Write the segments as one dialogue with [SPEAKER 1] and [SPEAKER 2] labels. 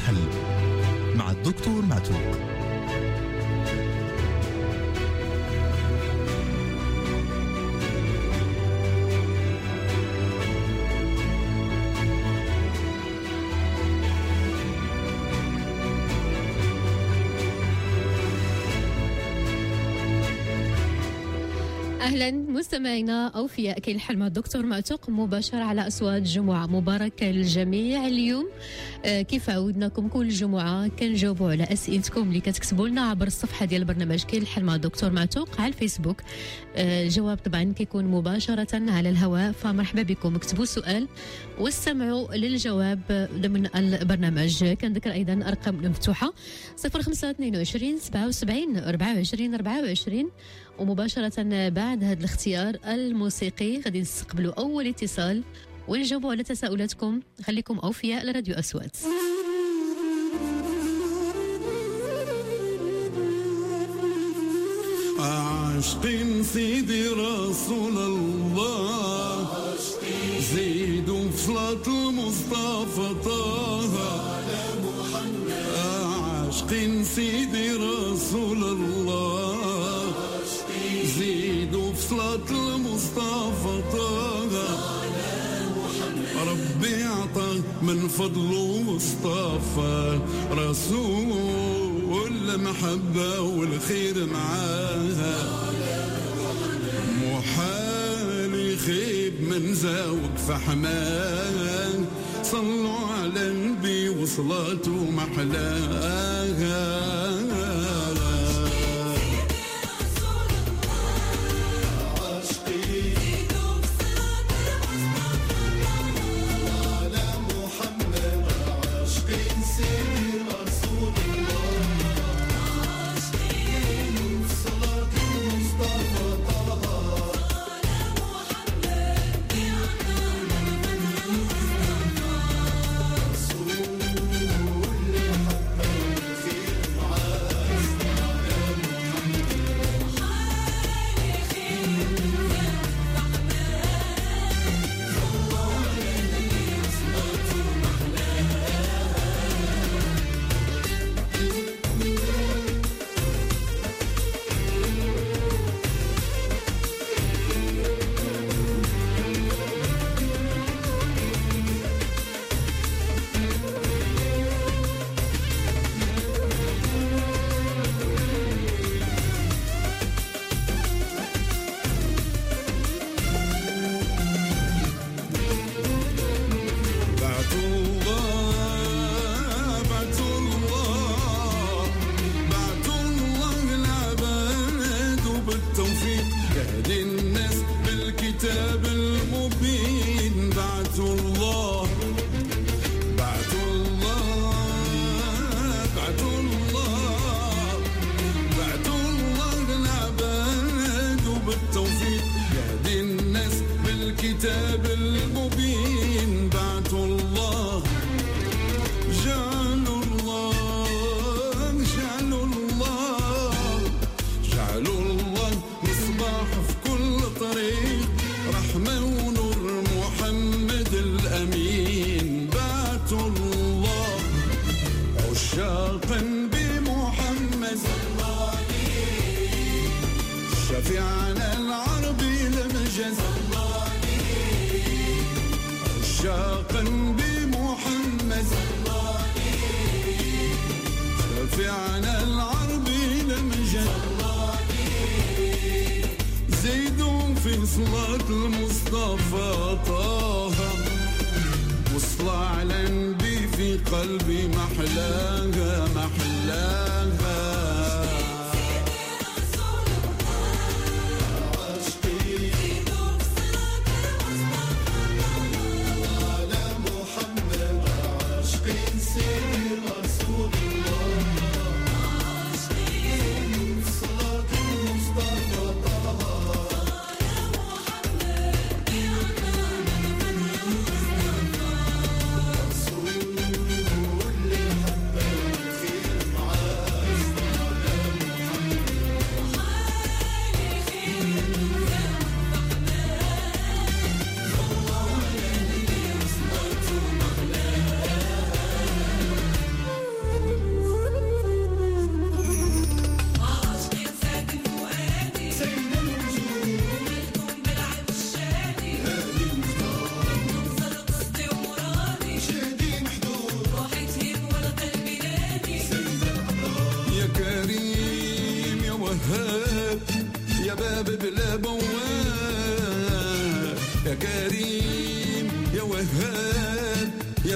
[SPEAKER 1] الحل مع الدكتور معتوق.
[SPEAKER 2] أهلا مستمعينا أوفياء كي الحل مع الدكتور معتوق مباشرة على أصوات جمعة مباركة للجميع. اليوم كيف عودناكم كل جمعة كنجاوبوا على أسئلتكم اللي كتكتبوا لنا عبر الصفحة ديال البرنامج كي الحل مع الدكتور معتوق على الفيسبوك. الجواب طبعا كيكون مباشرة على الهواء، فمرحبا بكم، اكتبوا سؤال واستمعوا للجواب ضمن البرنامج. كنذكر أيضا أرقام مفتوحة 0522 77 24 24، ومباشرة بعد هذا الاختيار الموسيقي غادي نستقبلوا أول اتصال ونجاوبوا على تساؤلاتكم. خليكم أوفياء لراديو أصوات.
[SPEAKER 3] عاشقين سيدي رسول الله، زيدوا في صلاة المصطفى طه. عاشقين سيدي رسول الله، زيدوا في صلاة المصطفى طه. ربي عطى من فضله واصطفى رسول المحبة والخير معاها. محال يخيب من زاوق فحمان، صلوا على النبي وصلاته محلاها.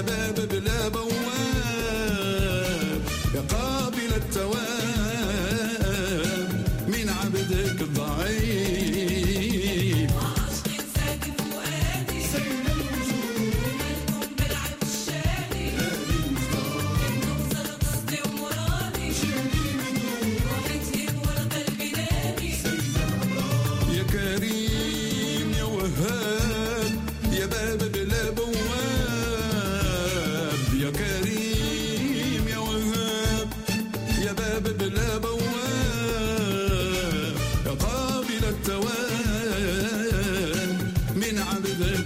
[SPEAKER 3] باب بلا بواب يا قابل التواب من عبدك الضعيف
[SPEAKER 4] عاشق ساكن فؤادي سيد الوجود مالكم بالعب الشادي انكم صار قصدي ومرادي روحتي والقلب نادي
[SPEAKER 3] يا كريم يا وهاب يا باب بلا بواب يا كريم يا وهاب يا باب بلا بواب يا قابل التواب من عبدك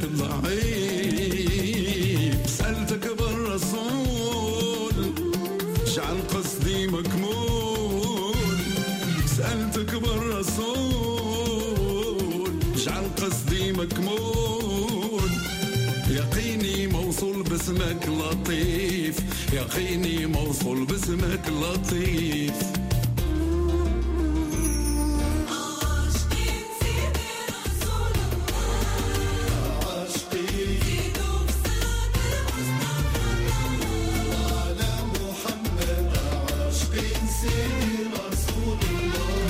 [SPEAKER 3] الضعيف سألتك بالرسول جعل قصدي مكمول سألتك بالرسول جعل قصدي مكمول يقيني موصول باسمك لطيف يقيني موصول باسمك لطيف
[SPEAKER 4] عاشقين سيدي رسول الله
[SPEAKER 3] عاشقين
[SPEAKER 4] زيدوا بصلاة المصطفى
[SPEAKER 3] على محمد عاشقين سيدي رسول الله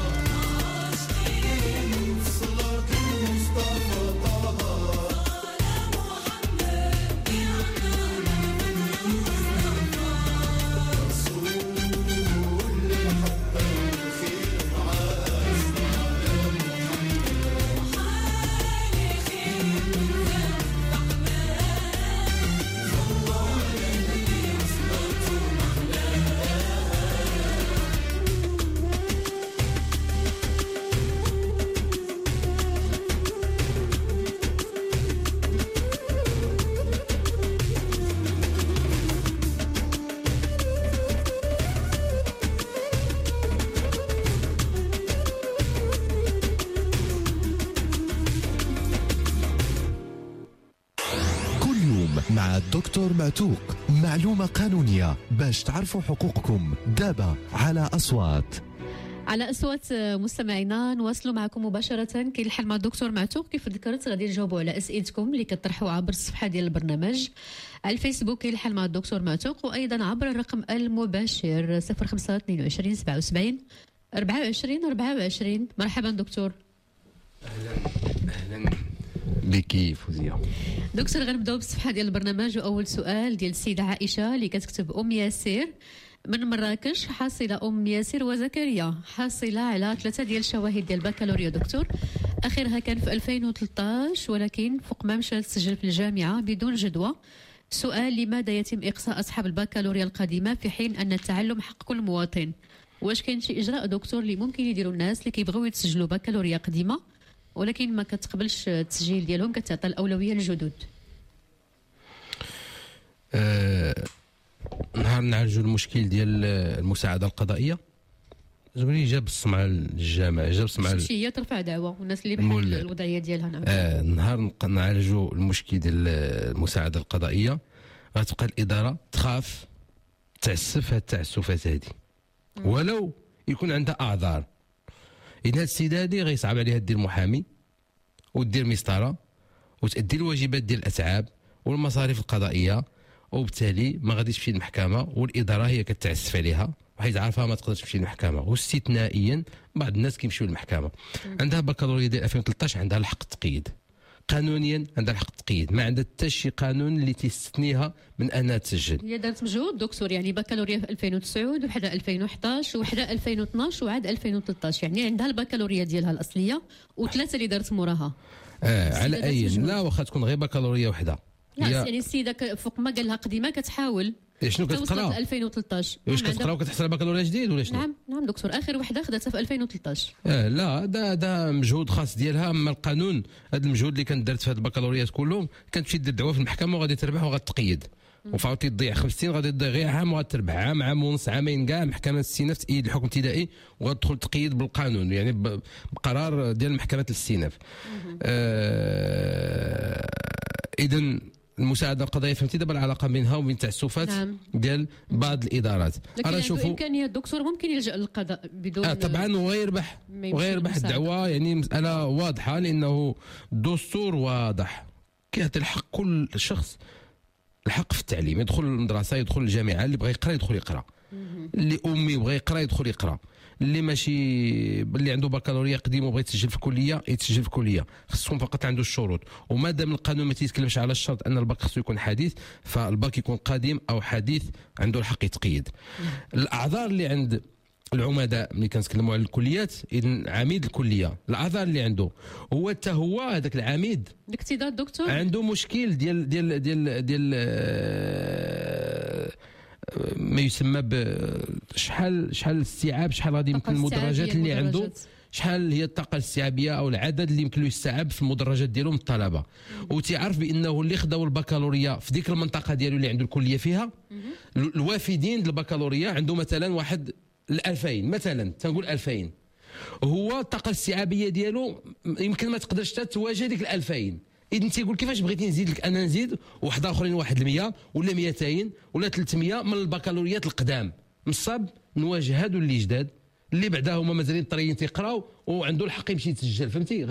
[SPEAKER 4] عاشقين
[SPEAKER 3] صلاة المصطفى طه
[SPEAKER 4] على محمد يا
[SPEAKER 1] كل يوم مع الدكتور معتوق، معلومة قانونية باش تعرفوا حقوقكم. دابا على أصوات.
[SPEAKER 2] على اصوات مستمعينا نواصلوا معكم مباشره. كاين الحل مع الدكتور معتوق. كيف ذكرت غادي نجاوبوا على اسئلتكم اللي كطرحوا عبر الصفحه ديال البرنامج على الفيسبوك. كاين الحل مع الدكتور معتوق، وايضا عبر الرقم المباشر 05 22 77 24 24. مرحبا دكتور.
[SPEAKER 5] اهلا بك فوزيه.
[SPEAKER 2] دكتور غنبداو بالصفحه ديال البرنامج، واول سؤال ديال السيده عائشه اللي كتكتب ام ياسر من مراكش. حاصله ام ياسر وزكريا، حاصله على 3 ديال الشواهد ديال البكالوريا دكتور. اخرها كان في 2013 ولكن فوق ما مشى تسجل في الجامعه بدون جدوى. سؤال: لماذا يتم اقصاء اصحاب البكالوريا القديمه في حين ان التعلم حق كل مواطن؟ واش كاين شي اجراء دكتور اللي ممكن يديروا الناس اللي كيبغيو يتسجلوا بكالوريا قديمه ولكن ما كتقبلش التسجيل ديالهم، كتعطى الاولويه للجدد؟
[SPEAKER 5] نهار نعالجوا المشكل ديال المساعده القضائيه، زويني جاب السمعه للجامعه، جاب السمعه
[SPEAKER 2] هي ترفع دعوه والناس اللي بحال الوضعيه ديالها. نعم.
[SPEAKER 5] نهار نعالجوا المشكل ديال المساعده القضائيه غتبقى الاداره تخاف تعسف هاد التعسفات هذه ولو يكون عندها اعذار. إذا هاد السيده هادي غيصعب عليها دير محامي ودير مسطره وتأدي الواجبات ديال الاتعاب والمصاريف القضائيه، وبالتالي ما غاديش تمشي للمحكمه، والاداره هي كتعسف عليها وحيت عارفها ما تقدرش تمشي للمحكمه. واستثنائيا بعض الناس كيمشيو للمحكمه. عندها بكالوريا ديال 2013 عندها الحق التقييد، قانونيا عندها الحق التقييد، ما عندها حتى شي قانون اللي تيستثنيها من انها تسجل.
[SPEAKER 2] هي دارت مجهود دكتور، يعني بكالوريا في 2009 وحده 2011 وحده 2012 وعاد 2013، يعني عندها البكالوريا ديالها الاصليه وثلاثه اللي دارت موراها.
[SPEAKER 5] على اي لا واخا تكون غير بكالوريا وحده.
[SPEAKER 2] لا يعني السيده فوق ما قال لها قديمه كتحاول
[SPEAKER 5] شنو كتقرا
[SPEAKER 2] 2013.
[SPEAKER 5] واش كتقرا وكتحصل بكالوريا جديد ولا شنو؟
[SPEAKER 2] نعم دكتور، اخر وحده خدتها في 2013.
[SPEAKER 5] لا دا مجهود خاص ديالها. اما القانون هذا المجهود اللي كانت دارت في هاد البكالوريات كلهم كتمشي دير دعوه في المحكمه وغادي تربح وغتقيد، وفاوتي تضيع 5 سنين غادي تضيع غير عام وغتربح عام ونص عامين كاع. محكمه الاستئناف تأيد الحكم الابتدائي وغتدخل تقيد بالقانون، يعني بقرار ديال محكمه الاستئناف. اذا المساعده القضائيه فهمتي دابا العلاقه بينها وبين التعسفات ديال بعض الادارات.
[SPEAKER 2] انا نشوفوا امكانيه الدكتور ممكن يلجا للقضاء بدون
[SPEAKER 5] طبعا وغيربح الدعوه، يعني مساله واضحه لانه الدستور واضح كيعطي الحق كل شخص الحق في التعليم، يدخل المدرسه، يدخل الجامعه، اللي بغى يقرا يدخل يقرا، اللي امي بغى يقرا يدخل يقرا، اللي ماشي اللي عنده بكالوريا قديم وبغى يتسجل في الكليه يتسجل في الكليه، خصهم فقط عنده الشروط. وما دام القانون ما تيتكلمش على الشرط ان الباك خصو يكون حديث، فالباك يكون قديم او حديث عنده الحق يتقيد. الاعذار اللي عند العمداء ملي كنتكلموا على الكليات، اذا عميد الكليه الاعذار اللي عنده هو حتى هو هذاك العميد
[SPEAKER 2] الاقتضاء دكتور
[SPEAKER 5] عنده مشكل ديال ما يسمى شحال الاستيعاب، شحال غادي يمكن المدرجات اللي عنده، شحال هي الطاقه الاستيعابيه او العدد اللي يمكن له يستيعب في المدرجات ديالو من الطلبه. وتعرف بانه اللي خداو البكالوريا في ديك المنطقه ديالو اللي عنده الكليه فيها، الوافدين البكالوريا عنده مثلا واحد 2000 مثلا، تنقول 2000، هو الطاقه الاستيعابيه ديالو يمكن ما تقدرش تواجه ديك 2000. اذا تيقول كيفاش بغيتي نزيد لك انا نزيد واحد اخرين، واحد 100 ولا 200 ولا 300 من البكالوريات القدام، نصاب نواجه هادو اللي جداد اللي بعدا هما مازالين طريين تيقراو وعنده الحق يمشي يتسجل. فهمتي؟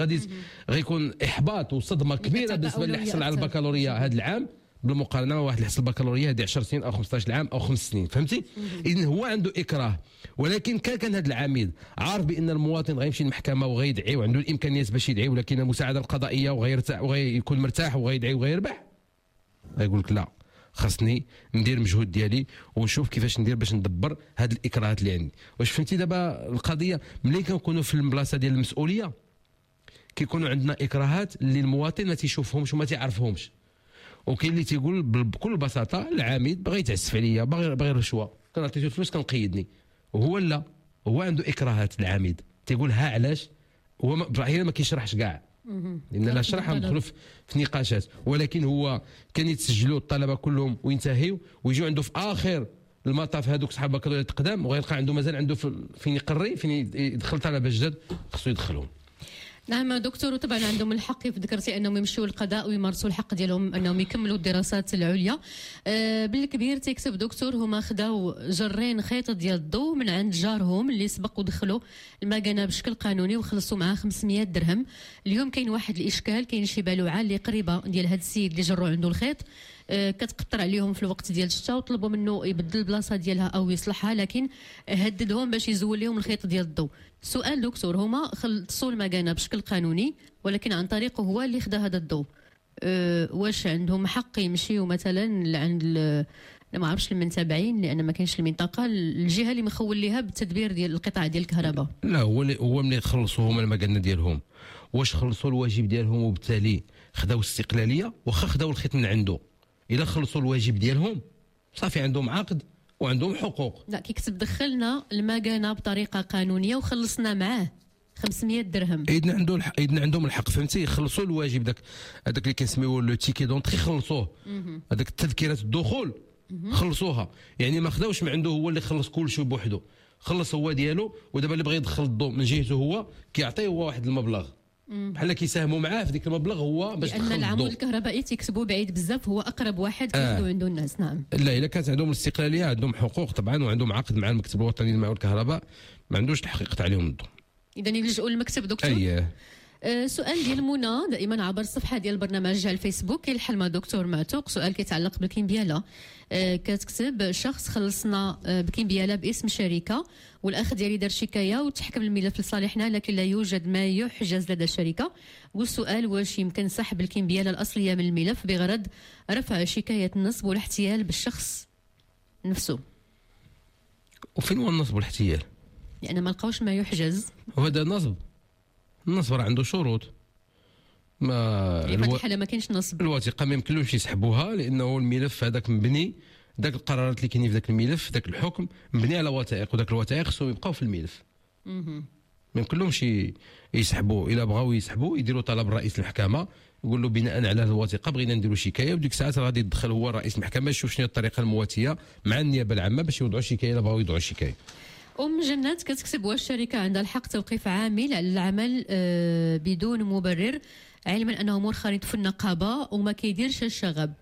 [SPEAKER 5] غيكون احباط وصدمه كبيره بالنسبه اللي حصل على البكالوريا هذا العام بالمقارنه مع واحد اللي حصل البكالوريا هذه 10 سنين او 15 عام او 5 سنين. فهمتي؟ اذا هو عنده اكراه، ولكن كان هذا العميد عارف بان المواطن غيمشي للمحكمه وغيدعي وعنده الامكانيات باش يدعي، ولكن المساعده القضائيه وغيرتاح وغيكون مرتاح وغيدعي وغيربح، غيقول لك لا، خاصني ندير مجهود ديالي ونشوف كيفاش ندير باش ندبر هاد الاكراهات اللي عندي. واش فهمتي دابا القضيه؟ ملي كنكونوا في البلاصه ديال المسؤوليه كيكونوا عندنا اكراهات اللي المواطن ما تيشوفهمش وما تيعرفهمش، وكاين اللي تيقول بكل بساطه العميد باغي يتعسف عليا، باغي رشوه، كنعطيته الفلوس كنقيدني. وهو لا، هو عنده اكراهات العميد، تيقول ها علاش، هو ما كيشرحش كاع، لان لا شرح ندخلوا في نقاشات، ولكن هو كان يتسجلوا الطلبه كلهم وينتهيوا ويجوا عنده في اخر المطاف هذوك صحاب البكالوريا القدام، وغيلقى عنده مازال عنده فين يقري، فين يدخل طلبه جداد خصو يدخلهم.
[SPEAKER 2] نعم دكتور، وطبعا عندهم الحق، ذكرتي انهم يمشوا للقضاء ويمارسوا الحق ديالهم انهم يكملوا الدراسات العليا. بالكبير تيكتب دكتور هما خداو جرين خيط ديال الضوء من عند جارهم اللي سبق ودخلوا المكانه بشكل قانوني وخلصوا معاه 500 درهم. اليوم كاين واحد الاشكال، كاين شي بالوعه اللي قريبه ديال هذا السيد اللي جروا عنده الخيط، كتقطر عليهم في الوقت ديال الشتاء وطلبوا منه يبدل البلاصه ديالها او يصلحها، لكن هددهم باش يزول لهم الخيط ديال الضوء. سؤال دكتور، هما خلصوا المكانه بشكل قانوني ولكن عن طريقه هو اللي خدا هذا الضوء، واش عندهم حق يمشيوا مثلا لعند ما عرفش المنتبعين لان ما كاينش المنطقه الجهه اللي مخول ليها بالتدبير ديال القطاع ديال الكهرباء؟
[SPEAKER 5] لا، هو ملي خلصوا هما المكانه ديالهم، واش خلصوا الواجب ديالهم وبالتالي خداو استقلاليه، واخا خداو الخيط من عنده، الا خلصوا الواجب ديالهم صافي عندهم عقد وعندهم حقوق.
[SPEAKER 2] لا، كيكتب دخلنا المكانه بطريقه قانونيه وخلصنا معاه 500 درهم.
[SPEAKER 5] اذن عندهم الحق. فهمتي؟ يخلصوا الواجب، هذاك اللي كنسميوه لو تيكي دونطري خلصوه، هذاك تذكره الدخول خلصوها، يعني ما خداوش من عنده هو اللي خلص كل شيء بوحده، خلص هو ديالو، ودابا اللي بغى يدخل الضوء من جهته هو كيعطيه هو واحد المبلغ بحال كيساهموا معاه في ديك المبلغ هو باش
[SPEAKER 2] لان العمود الكهربائي تيكتبوا بعيد بزاف، هو اقرب واحد كياخذوا عنده الناس. نعم.
[SPEAKER 5] لا، الا كانت عندهم الاستقلاليه عندهم حقوق طبعا، وعندهم عقد مع المكتب الوطني للماء والكهرباء، ما عندوش الحق يقطع عليهم الضوء.
[SPEAKER 2] اذا يلجؤوا للمكتب دكتور.
[SPEAKER 5] اييه.
[SPEAKER 2] سؤال ديال منى دائما عبر الصفحه ديال البرنامج على الفيسبوك، كيلحل مع دكتور معتوق، سؤال كيتعلق بالكمبياله. كتكتب شخص خلصنا بكمبياله باسم شركه، والاخ ديالي دار شكايه وتحكم الملف لصالحنا، لكن لا يوجد ما يحجز لدى الشركه. والسؤال واش يمكن سحب الكمبياله الاصليه من الملف بغرض رفع شكايه النصب والاحتيال بالشخص نفسه؟
[SPEAKER 5] وفين هو النصب والاحتيال؟
[SPEAKER 2] يعني ما لقاوش ما يحجز.
[SPEAKER 5] وهذا نصب، النصب راه عنده شروط. ما
[SPEAKER 2] في هذه الحاله ما كاينش نصب،
[SPEAKER 5] الوثيقه ما يمكنلهمش يسحبوها لانه الملف هذاك مبني، ذاك القرارات اللي كاينين في ذاك الملف، ذاك الحكم مبني على وثائق، وذاك الوثائق خصهم يبقاو في الملف. ما يمكنلهمش يسحبوا. الا بغاو يسحبوا يديروا طلب رئيس المحكمه، يقول له بناء على هذه الوثيقه بغينا نديروا شكايه، وديك الساعات غادي يدخل هو رئيس المحكمه يشوف شنو هي الطريقه المواتيه مع النيابه العامه باش يوضعوا الشكايه الا بغاو يوضعوا الشكايه.
[SPEAKER 2] جنات كتكتب واش الشركه عندها الحق توقيف عامل على العمل بدون مبرر، علما انه منخرط في النقابه وما كيديرش الشغب؟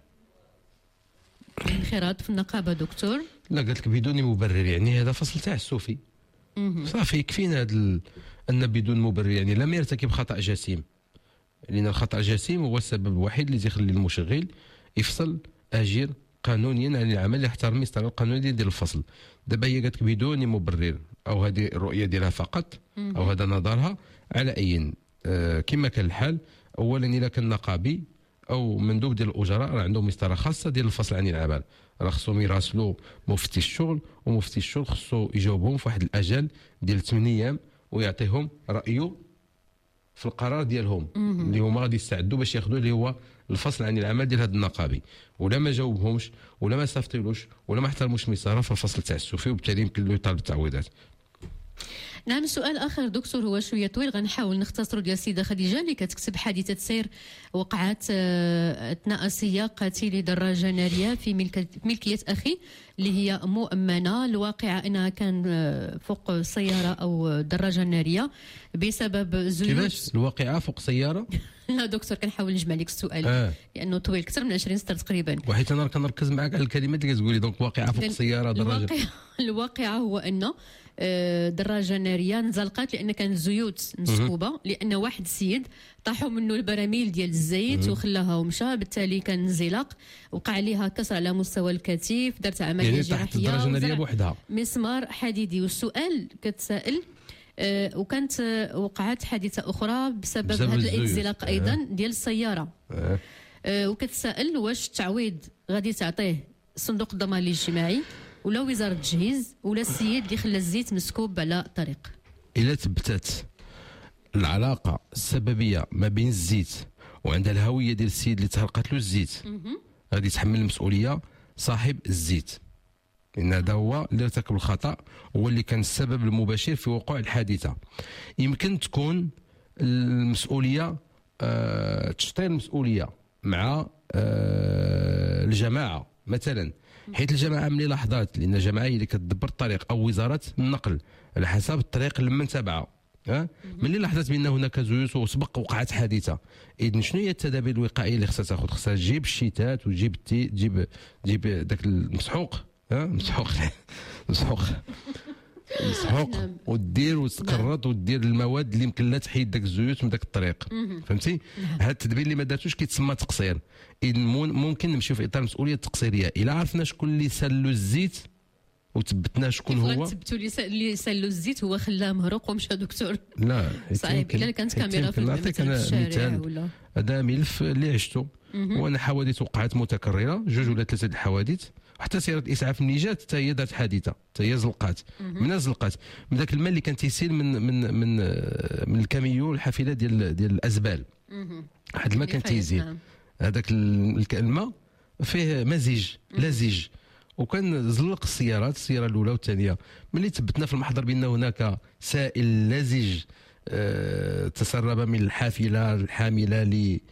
[SPEAKER 2] انخراط في النقابه دكتور؟
[SPEAKER 5] لا، قالت لك بدون مبرر، يعني هذا فصل تعسفي. صافي يكفينا ان بدون مبرر يعني لم يرتكب خطا جسيم، لان الخطا الجسيم هو السبب الوحيد اللي يخلي المشغل يفصل اجير قانونيا عن العمل اللي يحترم الاستقرار القانوني ديال الفصل. دابا هي قالت لك بدون مبرر، او هذه الرؤيه ديالها فقط، او هذا نظرها على اي كما كان الحال. اولا الا كان نقابي او مندوب ديال الاجراء راه عندهم مسطره خاصه ديال الفصل عن العمل، راه خصهم يراسلوا مفتي الشغل، ومفتي الشغل خصو يجاوبهم في واحد الاجل ديال 8 ايام ويعطيهم رايه في القرار ديالهم اللي هما غادي يستعدوا باش ياخذوا اللي هو الفصل عن العمل ديال هذا النقابي. ولا ما جاوبهمش ولا ما صيفطولوش ولا ما احترموش مساره، فالفصل تعسوا فيه وبالتالي يمكن له يطالب بالتعويضات.
[SPEAKER 2] نعم. سؤال اخر دكتور هو شويه طويل، غنحاول نختصروا، ديال السيده خديجه اللي كتكتب حادثه سير وقعت اثناء سياق قتيل دراجه ناريه في ملكيه اخي اللي هي مؤمنه. الواقعه انها كان فوق سياره او دراجه ناريه بسبب زيوت.
[SPEAKER 5] كيفاش الواقعه فوق سياره؟
[SPEAKER 2] لا دكتور كنحاول نجمع لك السؤال لانه طويل اكثر من 20 سطر تقريبا.
[SPEAKER 5] وحيت انا كنركز معك على الكلمات اللي كتقولي. دونك واقعه فوق سياره دراجه.
[SPEAKER 2] الواقعه هو انه دراجه ناريه انزلقت لان كانت زيوت مسكوبه، لان واحد السيد طاحوا منه البراميل ديال الزيت وخلاها ومشى، بالتالي كان انزلاق وقع عليها كسر على مستوى الكتف، درت عمليه
[SPEAKER 5] يعني
[SPEAKER 2] جراحيه
[SPEAKER 5] تحت الدراجه الناريه بوحدها،
[SPEAKER 2] مسمار حديدي. والسؤال كتسائل وكانت وقعت حادثه اخرى بسبب هذا الانزلاق ايضا ديال السياره. وكتسائل واش التعويض غادي تعطيه صندوق الضمان الاجتماعي ولا وزاره التجهيز ولا السيد اللي خلى الزيت مسكوب على الطريق.
[SPEAKER 5] الا ثبتت العلاقه السببيه ما بين الزيت وعندها الهويه ديال السيد اللي تهرقت له الزيت، غادي يتحمل المسؤوليه صاحب الزيت، لان هذا هو اللي ارتكب الخطا، هو اللي كان السبب المباشر في وقوع الحادثه. يمكن تكون المسؤوليه تشطير المسؤوليه مع الجماعه مثلا، حيث الجماعه ملي لاحظات، لان الجماعه هي اللي كتدبر الطريق او وزاره النقل على حسب الطريق اللي من تبعها، ملي لاحظت بان هناك زيوت وسبق وقعت حادثه، اذن شنو هي التدابير الوقائيه اللي خصها تاخذ؟ خصها تجيب الشيتات وتجيب تجيب داك المسحوق، مسحوق ودير وتقرط ودير المواد اللي يمكن لا تحيد داك الزيوت من داك الطريق. فهمتي؟ هذا التدبير اللي ما دارتوش كيتسمى تقصير. اذا ممكن نمشيو في اطار المسؤوليه التقصيريه. الا عرفنا شكون اللي سالو الزيت وثبتنا شكون هو،
[SPEAKER 2] تثبتوا اللي سالو الزيت هو خلاه مهروق ومشى دكتور.
[SPEAKER 5] لا
[SPEAKER 2] صعيب. الا كانت كاميرا في الشارع ولا
[SPEAKER 5] هذا ملف اللي عشته. وانا حوادث وقعت متكرره، 2 ولا 3 الحوادث، حتى سياره الاسعاف ملي جات حتى هي دارت حادثه، حتى هي زلقات. من زلقات من ذاك الماء اللي كان تيسيل من الكاميو الحافله ديال الازبال. واحد الماء كان تيزيل، هذاك الماء فيه مزيج لزج، وكان زلق السياره الاولى والثانيه. ملي ثبتنا في المحضر بان هناك سائل لزج تسرب من الحافله الحامله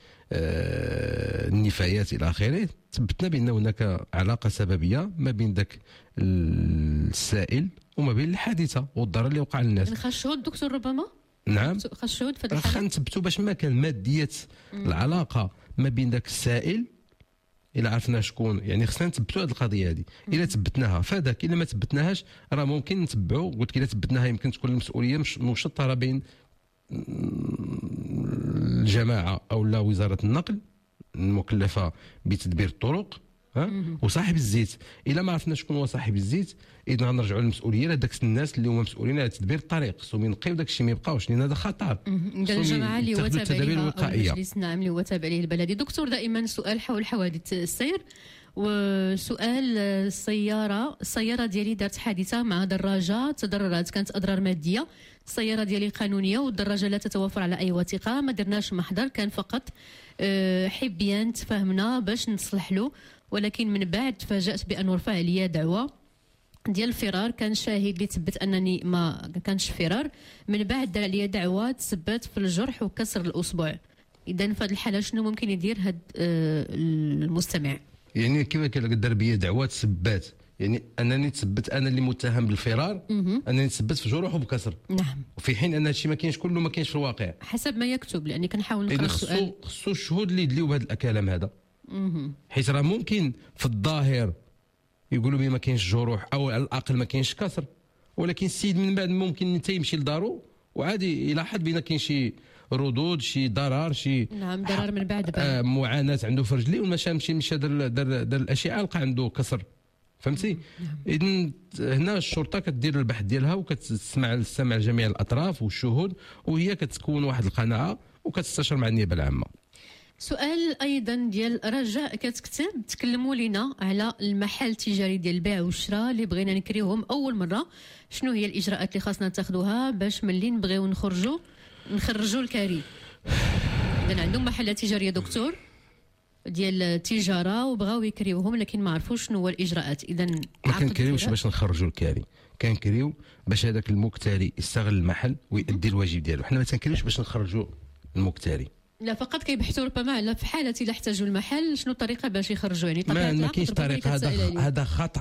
[SPEAKER 5] النفايات الى اخره، ثبتنا بان هناك علاقه سببيه ما بين ذاك السائل وما بين الحادثه والضرر اللي وقع للناس.
[SPEAKER 2] خاص شهود دكتور ربما؟
[SPEAKER 5] نعم
[SPEAKER 2] خاص شهود في هذا
[SPEAKER 5] الحاله. خا نثبتوا باش ما كان ماديه العلاقه ما بين ذاك السائل. الا عرفنا شكون، يعني خصنا نثبتوا هذه القضيه هذه. الا ثبتناها فداك، الا ما ثبتناهاش راه ممكن نتبعوا. قلت لك الا ثبتناها يمكن تكون المسؤوليه مشتركه بين الجماعه او لا وزاره النقل المكلفه بتدبير الطرق وصاحب الزيت. الا ما عرفنا شكون هو صاحب الزيت، اذا غنرجعوا للمسؤوليه لهذاك الناس اللي هما مسؤولين على تدبير الطريق، خصهم ينقيو داك الشيء ما يبقاوش، لان هذا خطر.
[SPEAKER 2] الجماعه اللي هو تابع لها
[SPEAKER 5] او
[SPEAKER 2] المجلس الناعم اللي هو تابع ليه البلدي. دكتور دائما سؤال حول حوادث السير، وسؤال السياره ديالي دارت حادثه مع دراجه تضررت، كانت اضرار ماديه. السياره ديالي قانونيه والدراجه لا تتوفر على اي وثيقه، ما درناش محضر، كان فقط حبيان تفاهمنا باش نصلح له، ولكن من بعد تفاجأت بأن رفع عليا دعوة ديال الفرار. كان شاهد اللي تثبت أنني ما كانش فرار، من بعد دار عليا دعوة تثبت في الجرح وكسر الأصبع. إذا في هذه الحالة شنو ممكن يدير هذا المستمع؟
[SPEAKER 5] يعني كيف دار بيا دعوة تثبت، يعني أنني تثبت أنا اللي متهم بالفرار، أنني تثبت في جروح وبكسر.
[SPEAKER 2] نعم.
[SPEAKER 5] وفي حين أن هادشي ما كاينش كله، ما كاينش في الواقع
[SPEAKER 2] حسب ما يكتب، لأني كنحاول نقرأ السؤال.
[SPEAKER 5] خصو الشهود اللي يدليو بهذا الكلام هذا، حيت راه ممكن في الظاهر يقولوا بي ما كاينش جروح او على الاقل ما كاينش كسر، ولكن السيد من بعد ممكن حتى يمشي لدارو وعادي يلاحظ بان كاين شي ردود، شي ضرر، شي
[SPEAKER 2] نعم ضرر من بعد
[SPEAKER 5] معاناه عنده في رجليه، مشى دار الاشعه لقى عنده كسر، فهمتي؟ اذا هنا الشرطه كدير البحث ديالها وكتسمع جميع الاطراف والشهود، وهي كتكون واحد القناعه وكتستشر مع النيابه العامه.
[SPEAKER 2] سؤال ايضا ديال رجاء كتكتب تكلموا لنا على المحل التجاري ديال البيع والشراء اللي بغينا نكريوهم اول مره، شنو هي الاجراءات اللي خاصنا نتخذوها باش ملي نبغيو نخرجوا الكريم؟ اذا عندهم محلات تجاريه دكتور ديال التجاره وبغاو يكريوهم لكن ما عرفوش شنو هو الاجراءات. اذا
[SPEAKER 5] ما كنكريوش باش نخرجوا الكاري، كنكريو باش هذاك المكتري يستغل المحل ويؤدي الواجب ديالو. حنا ما تنكريوش باش نخرجوا المكتري،
[SPEAKER 2] لا فقط كيبحثوا ربما على في حاله الا احتاجوا المحل شنو الطريقه باش يخرجوا، يعني
[SPEAKER 5] ما كاينش طريقه. هذا خطا.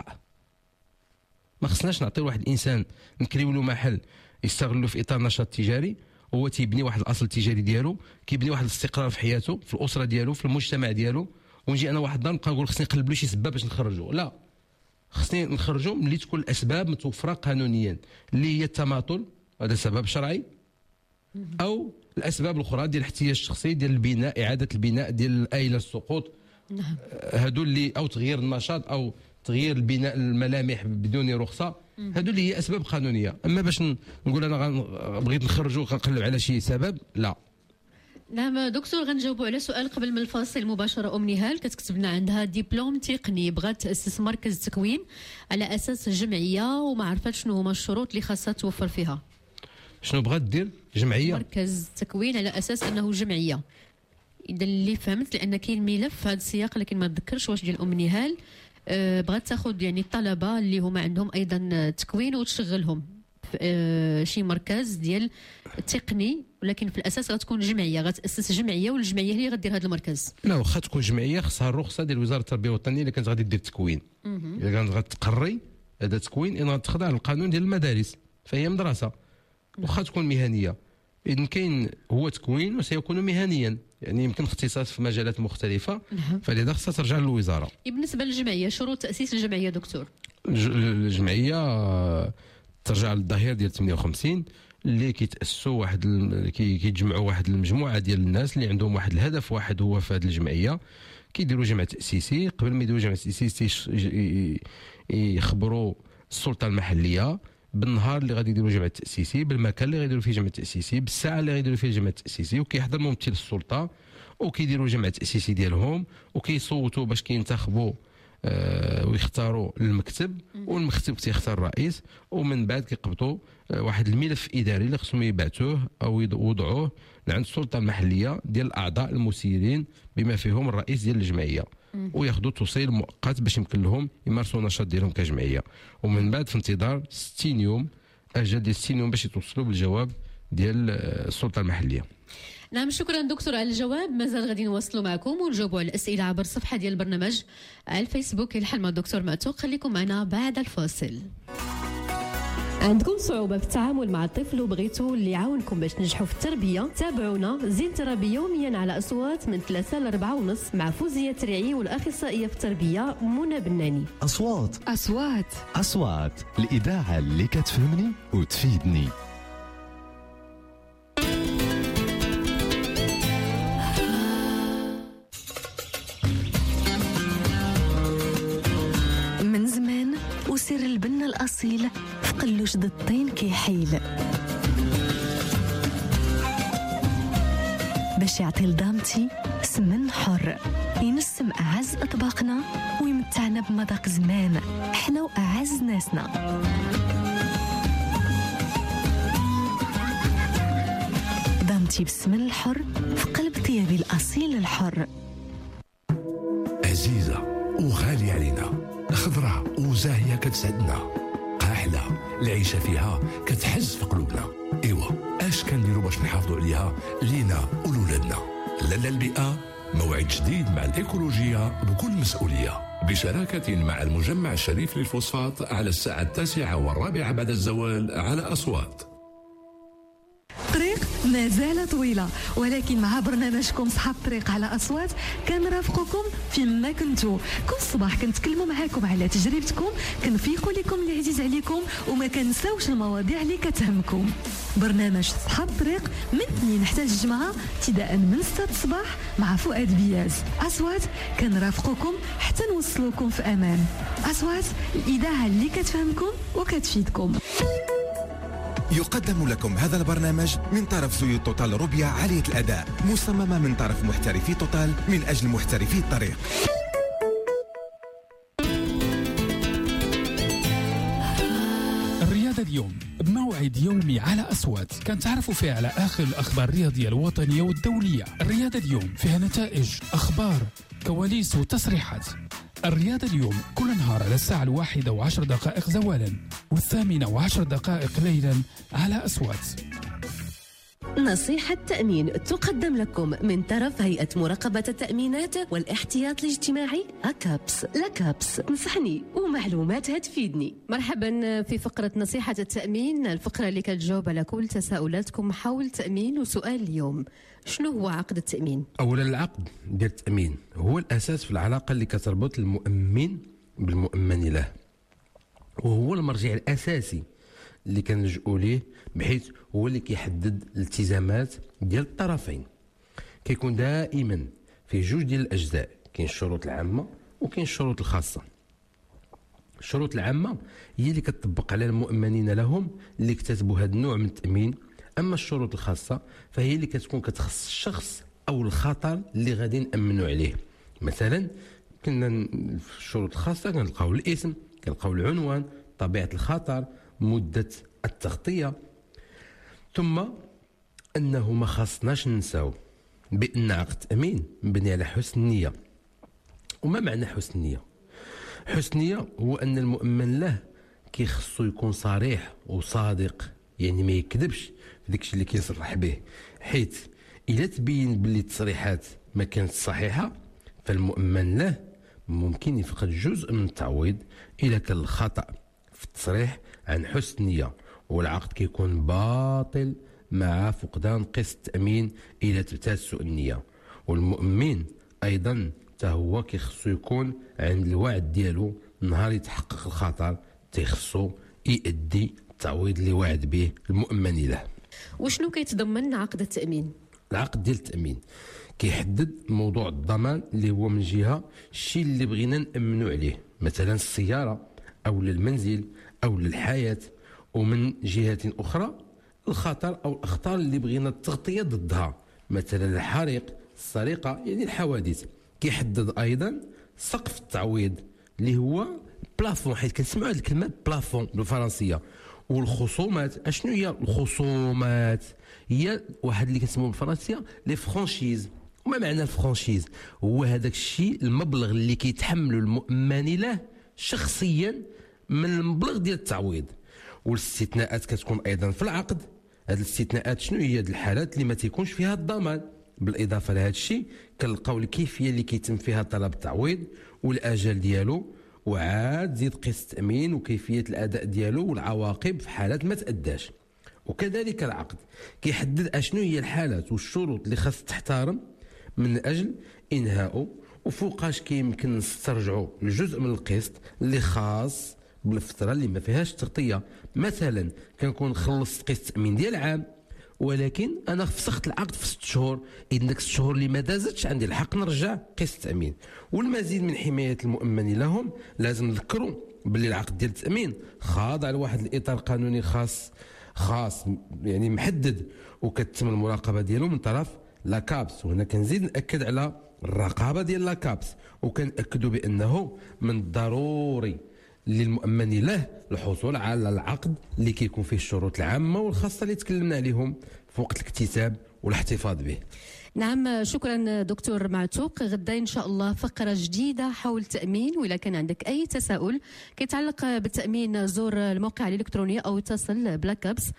[SPEAKER 5] ما خصناش نعطيو واحد الانسان نكريو له محل يستغلوا في اطار نشاط تجاري، هو تيبني واحد الاصل التجاري ديالو، كيبني واحد الاستقرار في حياته، في الاسره ديالو، في المجتمع ديالو، ونجي انا واحد النهار نبقى نقول خصني نقلب له شي سبب باش نخرجوا. لا، خصني نخرجوا ملي تكون الاسباب متوفره قانونيا، اللي هي التماطل، هذا سبب شرعي، او الاسباب الاخرى ديال الاحتياج الشخصي، ديال البناء، اعاده البناء ديال الاله السقوط،
[SPEAKER 2] نعم
[SPEAKER 5] هادو اللي، او تغيير النشاط، او تغيير البناء الملامح بدون رخصه، هادو اللي هي اسباب قانونيه. اما باش نقول انا بغيت نخرجوا كنقلب على شي سبب، لا.
[SPEAKER 2] نعم دكتور، غنجاوبوا على سؤال قبل من الفاصل مباشره. ام نهال كتكتب لنا عندها دبلوم تقني، بغات تاسس مركز تكوين على اساس جمعيه وما عرفت شنو هما الشروط اللي خاصها توفر فيها.
[SPEAKER 5] شنو بغات دير؟ جمعيه،
[SPEAKER 2] مركز تكوين على اساس انه جمعيه. اذا اللي فهمت، لان كاين ملف في هذا السياق لكن ما نتذكرش واش ديال ام نهال، بغات تاخذ يعني الطلبه اللي هما عندهم ايضا تكوين وتشغلهم في شي مركز ديال تقني، ولكن في الاساس غتكون جمعيه، غتاسس جمعيه والجمعيه هي اللي غدير هذا المركز.
[SPEAKER 5] لا، واخا تكون جمعيه خصها الرخصه ديال وزاره التربيه والتنميه الا كانت غادي دير تكوين. الا كانت غتقري هذا التكوين ان غتخضع للقانون ديال المدارس فهي مدرسه، واخا تكون مهنيه. اذا كاين هو تكوين وسيكون مهنيا، يعني يمكن اختصاص في مجالات مختلفه، فلذا خصها ترجع للوزاره.
[SPEAKER 2] بالنسبه للجمعيه، شروط تاسيس الجمعيه دكتور؟
[SPEAKER 5] الجمعيه ترجع للظهير ديال 58 اللي كيتاسسوا واحد كيتجمعوا واحد المجموعه ديال الناس اللي عندهم واحد الهدف واحد هو في هذه الجمعيه. كيديروا جمع تاسيسي، قبل ما يديروا جمع تاسيسي يخبروا السلطه المحليه بالنهار اللي غادي يديروا جمع التاسيسي، بالمكان اللي غيديروا فيه جمع التاسيسي، بالساعه اللي غيديروا فيه الجمع التاسيسي، وكيحضر ممثل السلطه وكيديروا الجمع التاسيسي ديالهم وكيصوتوا باش كينتخبوا ويختاروا المكتب، والمكتب كيختار الرئيس، ومن بعد كيقبطوا واحد الملف اداري اللي خصهم يبعثوه او يوضعوه لعند السلطه المحليه ديال الاعضاء المسيرين بما فيهم الرئيس ديال الجمعيه، وياخذوا توصيل مؤقت باش يمكن لهم يمارسوا النشاط ديالهم كجمعيه، ومن بعد في انتظار 60 يوم، اجل ديال 60 يوم باش يتوصلوا بالجواب ديال السلطه المحليه.
[SPEAKER 2] نعم شكرا دكتور على الجواب. مازال غادي نواصلوا معكم ونجاوبوا على الاسئله عبر الصفحه ديال البرنامج على الفيسبوك الحل مع الدكتور معتوق. خليكم معنا بعد الفاصل. عندكم صعوبة في التعامل مع الطفل وبغيتوا اللي يعاونكم باش تنجحوا في التربية؟ تابعونا زين تربية يوميا على أصوات من 3 ل 4:30 مع فوزية ترعي والأخصائية في التربية منى بناني.
[SPEAKER 1] أصوات الإذاعة اللي كتفهمني وتفيدني.
[SPEAKER 6] من زمان وسر البنة الأصيل في قلوش ضد الطين كيحيل، باش يعطي لدامتي سمن حر ينسم أعز أطباقنا ويمتعنا بمذاق زمان حنا وأعز ناسنا. دامتي بالسمن الحر في قلب طيابي الأصيل الحر.
[SPEAKER 7] عزيزة وغالية علينا، خضرة وزاهية كتسعدنا، قاحلة العيشة فيها كتحز في قلوبنا. إيوا اش كنديروا باش نحافظوا عليها لينا ولولادنا؟ لالا البيئة موعد جديد مع الإيكولوجية بكل مسؤولية، بشراكة مع المجمع الشريف للفوسفات على الساعة 9:15 بعد الزوال على أصوات.
[SPEAKER 6] طريق مازال طويلة، ولكن مع برنامجكم صحاب الطريق على أصوات كنرافقكم فيما كنتو. كل صباح كنتكلموا معاكم على تجربتكم، كنفيقوا لكم اللي عزيز عليكم وما كنساوش المواضيع اللي كتهمكم. برنامج صحاب الطريق من اثنين حتى الجمعة ابتداء من 6 الصباح مع فؤاد بياز. أصوات كنرافقكم حتى نوصلوكم في أمان. أصوات الإذاعة اللي كتفهمكم وكتفيدكم.
[SPEAKER 8] يقدم لكم هذا البرنامج من طرف زيوت توتال روبيا عالية الأداء، مصممة من طرف محترفي توتال من أجل محترفي الطريق.
[SPEAKER 9] الرياضة اليوم بموعد يومي على أصوات كنتعرفوا فيه على آخر الأخبار الرياضية الوطنية والدولية. الرياضة اليوم فيها نتائج، أخبار، كواليس وتصريحات. الرياضة اليوم كل نهار على الساعة 1:10 زوالا و8:10 ليلا على أصوات.
[SPEAKER 10] نصيحة تأمين تقدم لكم من طرف هيئة مراقبة التأمينات والاحتياط الاجتماعي أكابس. لكابس نصحني ومعلوماتها تفيدني.
[SPEAKER 2] مرحبا في فقرة نصيحة التأمين، الفقرة اللي كتجاوب على كل تساؤلاتكم حول التأمين. وسؤال اليوم، شنو هو عقد التأمين؟
[SPEAKER 5] اولا العقد ديال التامين هو الاساس في العلاقه اللي كتربط المؤمن بالمؤمن له، وهو المرجع الاساسي اللي كنلجؤوا ليه، بحيث هو اللي كيحدد الالتزامات ديال الطرفين. كيكون دائما في جوج ديال الاجزاء، كاين الشروط العامه وكاين الشروط الخاصه. الشروط العامه هي اللي كتطبق على المؤمنين لهم اللي اكتسبوا هذا النوع من التامين، اما الشروط الخاصه فهي اللي كتكون كتخص الشخص او الخطر اللي غادي نامنوا عليه. مثلا كنا في الشروط الخاصه كنلقاو الاسم، كنلقاو العنوان، طبيعه الخطر، مده التغطيه. ثم انه ما خاصناش ننساو بان عقد التامين مبني على حسن النيه. وما معنى حسن النيه؟ حسن النيه هو ان المؤمن له كيخصو يكون صريح وصادق، يعني ما يكذبش في داكشي اللي كيصرح به، حيث الا تبين باللي التصريحات ما كانت صحيحه فالمؤمن له ممكن يفقد جزء من التعويض الا كان الخطا في التصريح عن حسن النيه، والعقد كيكون باطل مع فقدان قسط التامين الا تبتات سوء النيه. والمؤمن ايضا حتى هو كيخصو يكون عند الوعد ديالو نهار يتحقق الخطر، تيخصو يؤدي التعويض اللي وعد به المؤمن له.
[SPEAKER 2] وشنو كيتضمن عقد التأمين؟
[SPEAKER 5] العقد ديال التأمين كيحدد موضوع الضمان اللي هو من جهة الشيء اللي بغينا نأمنوا عليه، مثلا السيارة أو المنزل أو الحياة، ومن جهة أخرى الخطر أو الأخطار اللي بغينا التغطية ضدها، مثلا الحريق، السرقة، يعني الحوادث. كيحدد أيضا سقف التعويض اللي هو بلافون، حيث كنسمعوا هذه الكلمة بلافون بالفرنسية. والخصومات، اشنو هي الخصومات؟ هي واحد اللي كنسموه بالفرنسيه لي فرانشيز. وما معنى الفرانشيز؟ هو هذاك الشيء المبلغ اللي كيتحمله المؤمن له شخصيا من المبلغ ديال التعويض. والاستثناءات كتكون ايضا في العقد. هذه الاستثناءات شنو هي؟ الحالات اللي ما تيكونش فيها الضمان. بالاضافه لهذا الشيء كنلقاو الكيفيه اللي كيتم فيها طلب التعويض والاجل ديالو، وعاد زيد قسط التأمين وكيفية الأداء ديالو والعواقب في حالات ما تأداش. وكذلك العقد كيحدد أشنو هي الحالات والشروط اللي خاص تحترم من أجل إنهائه، وفوقاش كيمكن نسترجعوا الجزء من القسط اللي خاص بالفترة اللي ما فيهاش تغطية. مثلا كنكون خلصت قسط التأمين ديال عام، ولكن انا فسخت العقد في 6 شهور، اذا داك 6 شهور اللي ما دازتش عندي الحق نرجع قسط التامين. والمزيد من حمايه المؤمن لهم لازم نذكروا باللي العقد ديال التامين خاضع لواحد الاطار قانوني خاص يعني محدد، وكتتم المراقبه ديالو من طرف لاكابس. وهنا كنزيد ناكد على الرقابه ديال لاكابس، وكنأكدوا بانه من الضروري للمؤمن له الحصول على العقد اللي كيكون فيه الشروط العامة والخاصة اللي تكلمنا عليهم في وقت الاكتساب والاحتفاظ به.
[SPEAKER 2] نعم، شكرا دكتور معتوق. غدا إن شاء الله فقرة جديدة حول التأمين، وإذا كان عندك أي تساؤل كيتعلق بالتأمين زور الموقع الإلكتروني أو اتصل بلاكابس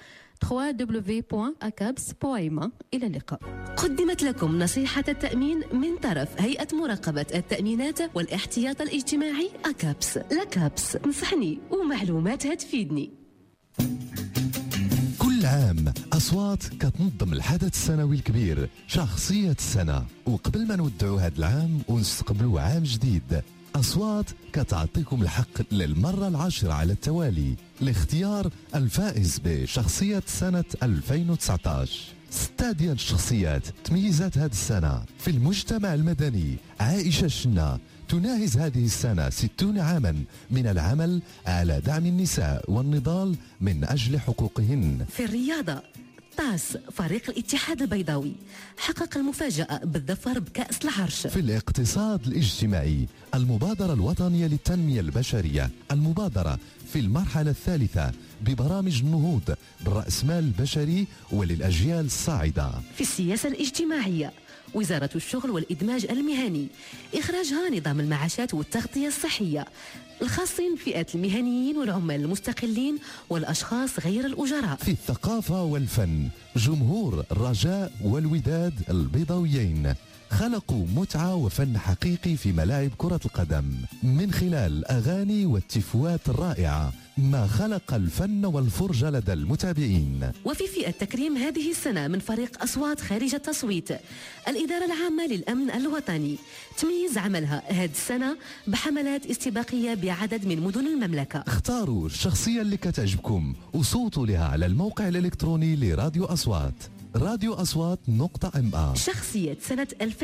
[SPEAKER 2] www.acabs.ma. إلى اللقاء.
[SPEAKER 10] قدمت لكم نصيحة التأمين من طرف هيئة مراقبة التأمينات والاحتياط الاجتماعي أكابس. لكابس نصحني ومعلوماتها تفيدني.
[SPEAKER 1] كل عام أصوات كتنظم الحدث السنوي الكبير شخصية السنة. وقبل ما نودعوا هذا العام ونستقبلوا عام جديد، أصوات كتعطيكم الحق للمرة العاشرة على التوالي لاختيار الفائز بشخصية سنة 2019. 6 ديال الشخصيات تميزات هذه السنة في المجتمع المدني. عائشة الشنا تناهز هذه السنة 60 عاما من العمل على دعم النساء والنضال من أجل حقوقهن.
[SPEAKER 10] في الرياضة، طاس فريق الاتحاد البيضاوي حقق المفاجأة بالظفر بكأس العرش.
[SPEAKER 1] في الاقتصاد الاجتماعي، المبادرة الوطنية للتنمية البشرية، المبادرة في المرحلة الثالثة ببرامج النهوض بالرأسمال البشري وللأجيال الصاعدة.
[SPEAKER 10] في السياسة الاجتماعية، وزارة الشغل والإدماج المهني إخراجها نظام المعاشات والتغطية الصحية الخاصين فئة المهنيين والعمال المستقلين والأشخاص غير الأجراء.
[SPEAKER 1] في الثقافة والفن، جمهور الرجاء والوداد البيضاويين خلقوا متعة وفن حقيقي في ملاعب كرة القدم من خلال الأغاني والتفوات الرائعة، ما خلق الفن والفرجة لدى المتابعين.
[SPEAKER 10] وفي فئة تكريم هذه السنة من فريق أصوات خارج التصويت، الإدارة العامة للأمن الوطني تميز عملها هذه السنة بحملات استباقية بعدد من مدن المملكة.
[SPEAKER 1] اختاروا الشخصية اللي كتعجبكم وصوتوا لها على الموقع الإلكتروني لراديو أصوات، راديو أصوات .ma.
[SPEAKER 10] شخصية سنة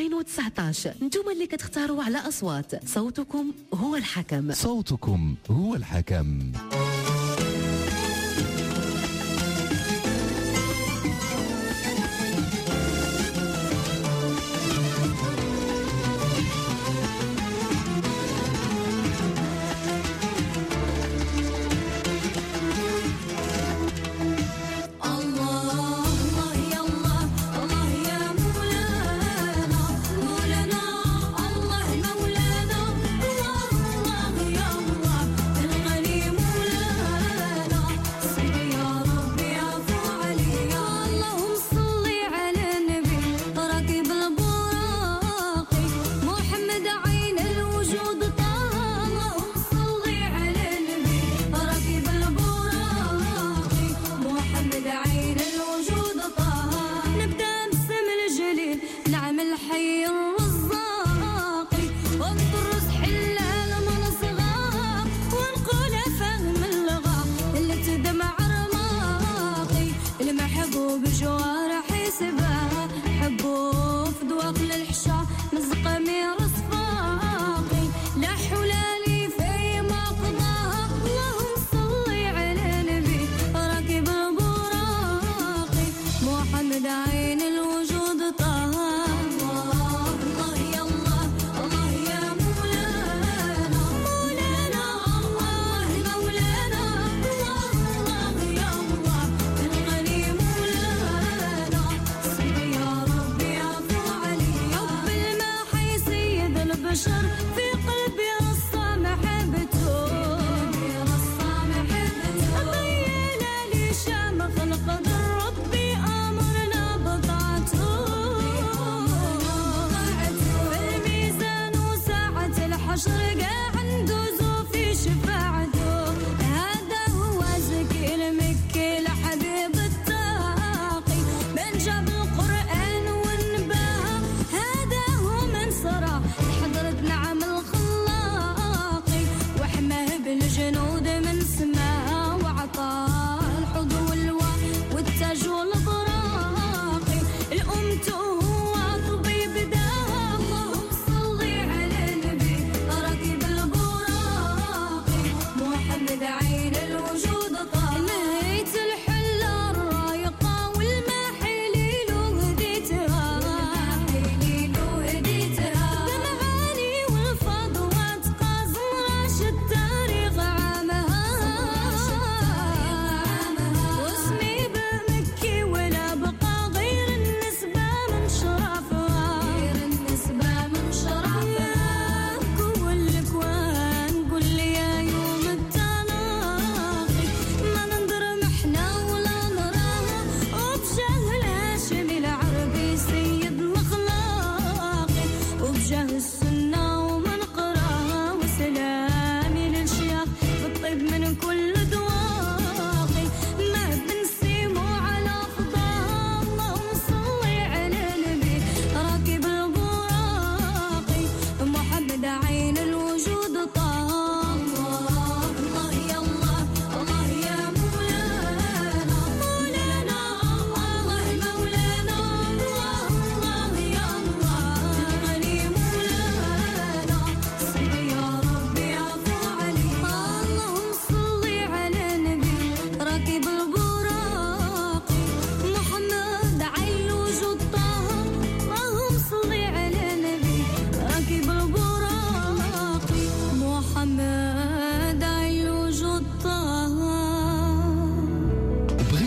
[SPEAKER 10] 2019 انتم اللي كتختاروا على أصوات. صوتكم هو الحكم.
[SPEAKER 1] صوتكم هو الحكم.
[SPEAKER 11] دمعاني والفضوات قازم راشد تاريخ عامها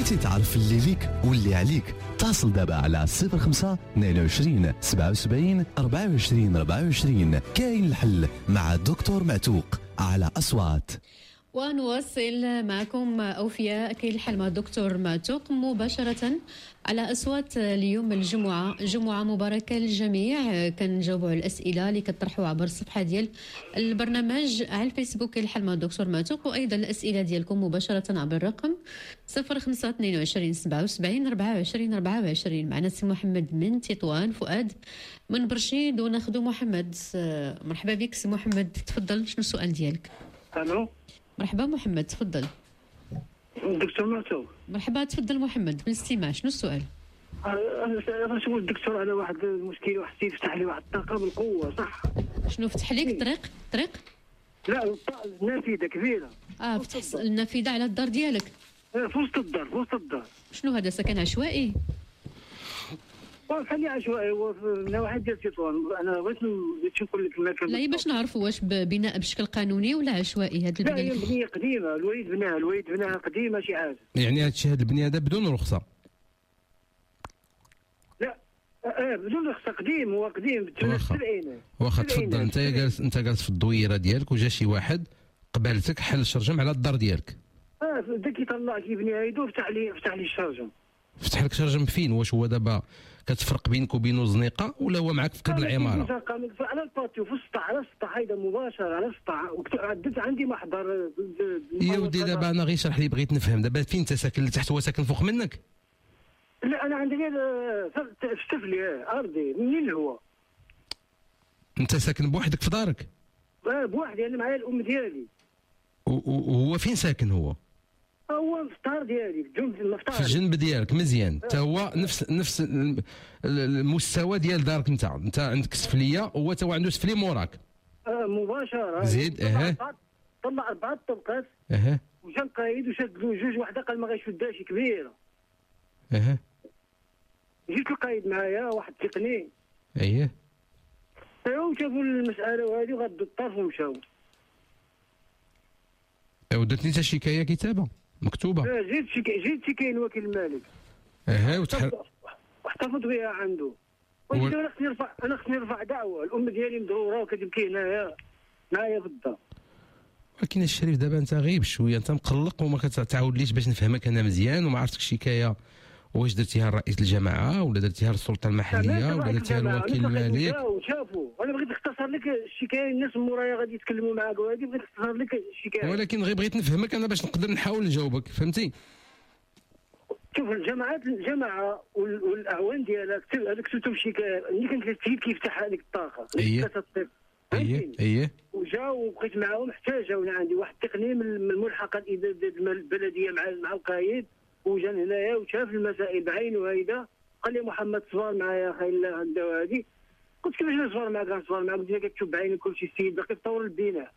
[SPEAKER 1] بغيتي تعرف اللي ليك واللي عليك اتصل دابا على 05 22 77 24 24. كاين الحل مع الدكتور معتوق على أصوات.
[SPEAKER 2] ونواصل معكم أوفياء كي الحل مع الدكتور معتوق مباشرة على أصوات اليوم الجمعة. جمعة مباركة للجميع. كنجاوبوا على الأسئلة اللي كتطرحوا عبر الصفحة ديال البرنامج على الفيسبوك كي الحل مع الدكتور معتوق، وأيضا الأسئلة ديالكم مباشرة عبر الرقم 05 22 77 24 24. معنا سي محمد من تطوان، فؤاد من برشيد، وناخذ محمد. مرحبا بك سي محمد، تفضل شنو السؤال ديالك؟
[SPEAKER 11] الو
[SPEAKER 2] مرحبا محمد، تفضل.
[SPEAKER 11] الدكتور معتوق.
[SPEAKER 2] مرحبا، تفضل محمد بالاستماع. شنو السؤال؟
[SPEAKER 11] انا نسول الدكتور على واحد المشكل، واحد يفتح لي واحد الطاقه بالقوه، صح؟
[SPEAKER 2] شنو فتح لك طريق؟
[SPEAKER 11] لا النافذه كبيره.
[SPEAKER 2] فتح النافذه على الدار ديالك؟
[SPEAKER 11] في وسط الدار.
[SPEAKER 2] شنو هذا، سكن عشوائي؟
[SPEAKER 11] خلي عشوائي، هو من واحد ديال تطوان. انا بغيت نقول لك المكان.
[SPEAKER 2] لا باش نعرفوا واش بناء بشكل قانوني ولا عشوائي هذه
[SPEAKER 11] لا،
[SPEAKER 2] البنيه؟
[SPEAKER 11] هي بنيه قديمه، الوالد بناها قديمه شي حاجه.
[SPEAKER 5] يعني هذا الشيء، هذا البنيه هذا بدون رخصه؟
[SPEAKER 11] لا بدون رخصه، قديم، هو قديم
[SPEAKER 5] واخا تفضل. انت جالس في الدويره ديالك وجا شي واحد قبالتك حل الشرجم على الدار ديالك.
[SPEAKER 11] بدا كيطلع كيبني هيدو، فتح لي الشرجم.
[SPEAKER 5] فتح لك شرجم فين؟ واش هو دابا كتفرق بينك وبينه زنيقه ولا هو معك في قلب العماره؟
[SPEAKER 11] على الباتيو، في السطح، على السطح هيدا مباشر على السطح. عدت عندي محضر.
[SPEAKER 5] يا ودي دابا انا غير شرح لي، بغيت نفهم دابا فين انت ساكن؟ لتحت هو ساكن فوق منك؟
[SPEAKER 11] لا انا عندي غير في السفلي ارضي. منين هو؟
[SPEAKER 5] انت ساكن بوحدك في دارك؟
[SPEAKER 11] بوحدي، انا معايا الام ديالي.
[SPEAKER 5] وهو فين ساكن هو؟
[SPEAKER 11] هو في الدار ديالي،
[SPEAKER 5] في الجنب ديالك مزيان. حتى هو نفس المستوى ديال دارك. انت عندك سفليه، هو تا هو عنده سفلي موراك.
[SPEAKER 11] مباشره.
[SPEAKER 5] زيد.
[SPEAKER 11] طلع 4 طبقات. وجا القايد وشد له جوج، وحده قال ما غيشدهاش كبيره. جيت القايد معايا، واحد تقني. وشافوا المساله وهذه، وغدوا الطرف ومشاو.
[SPEAKER 5] ودرتي انت شكايه كتابه مكتوبه؟
[SPEAKER 11] جيت شكاين وكيل الملك. واحتفظ بها عنده. انا خصني نرفع دعوه. الام ديالي مدوره وكتبكي هنايا معايا في الدار.
[SPEAKER 5] ولكن الشريف دابا انت غيب شويه، انت مقلق وما كتعاودليش باش نفهمك انا مزيان، وما عرفتك الشكايه واش درتيها لرئيس الجماعه ولا درتيها للسلطه المحليه ولا درتيها لوكيل الملك؟
[SPEAKER 11] وشافوا. انا بغيت نختصر لك الشكايه، الناس مورايا غادي يتكلموا معاك وهذه، بغيت نختصر لك الشكايه.
[SPEAKER 5] ولكن غير بغيت نفهمك انا باش نقدر نحاول نجاوبك، فهمتي؟
[SPEAKER 11] شوف الجماعه والاعوان ديالك، هذاك كتبتو في الشكايه اللي كانت السيد كيفتح هذيك الطاقه. وجا وبقيت معاهم حتى جاوني عندي واحد التقني من الملحقه البلديه مع القايد، وجا هنايا وشاف المسائل بعينه. هيدا قال لي محمد صبر معايا اخي عنده هذه. قلت كيفاش نصبر معاك؟ نصبر معاك، قلت لك كتشوف بعينك كل شيء. السيد باقي في طور البناء.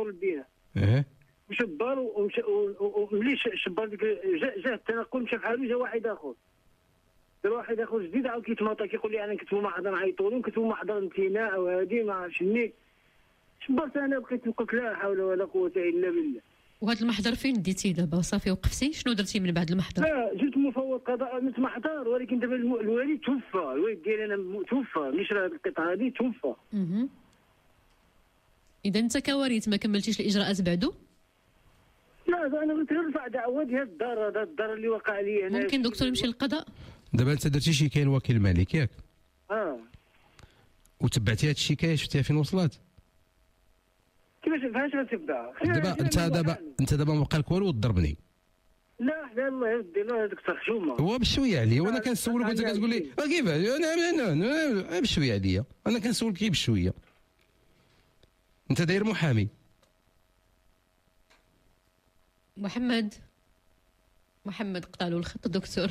[SPEAKER 11] وشبر وملي شبر ديك جا التنقل، مشى بحالو. جا واحد اخر جديد عاود كيتماطى، كيقول لي انا كنت محضر نعيطوا له، كنت محضر امتناع وهذه ما عرفتش منين. شبرت انا، بقيت قلت لا حول ولا قوه الا بالله.
[SPEAKER 2] وهذا المحضر فين ديتي دابا؟ صافي وقفتي؟ شنو درتي من بعد المحضر؟
[SPEAKER 11] لا جبت مفوض قضاء مثل محضر، ولكن دابا الوالد توفى. الوالد ديالي انا توفى، ملي شرا هذه القطعه هذه توفى.
[SPEAKER 2] اذا انت كوريث ما كملتيش الاجراءات بعدو؟
[SPEAKER 11] لا انا قلت نرفع دعوه ديال الدار، هذا الدار اللي وقع لي هنا.
[SPEAKER 2] ممكن دكتور يمشي للقضاء؟
[SPEAKER 5] دابا انت درتي شكايه لوكيل الملك ياك؟ وتبعتي هذه الشكايه، شفتيها فين وصلت؟
[SPEAKER 11] كيفاش غنتبعها؟
[SPEAKER 5] انت دابا ما بقالك والو وتضربني.
[SPEAKER 11] لا حنا الله يردي له هذيك الحشومه.
[SPEAKER 5] هو بشويه عليا، وانا كنسولك وانت كتقول لي كيفاش؟ انا بشويه عليا، انا كنسولك غير بشويه. انت داير محامي؟
[SPEAKER 2] محمد قطع له الخط دكتور.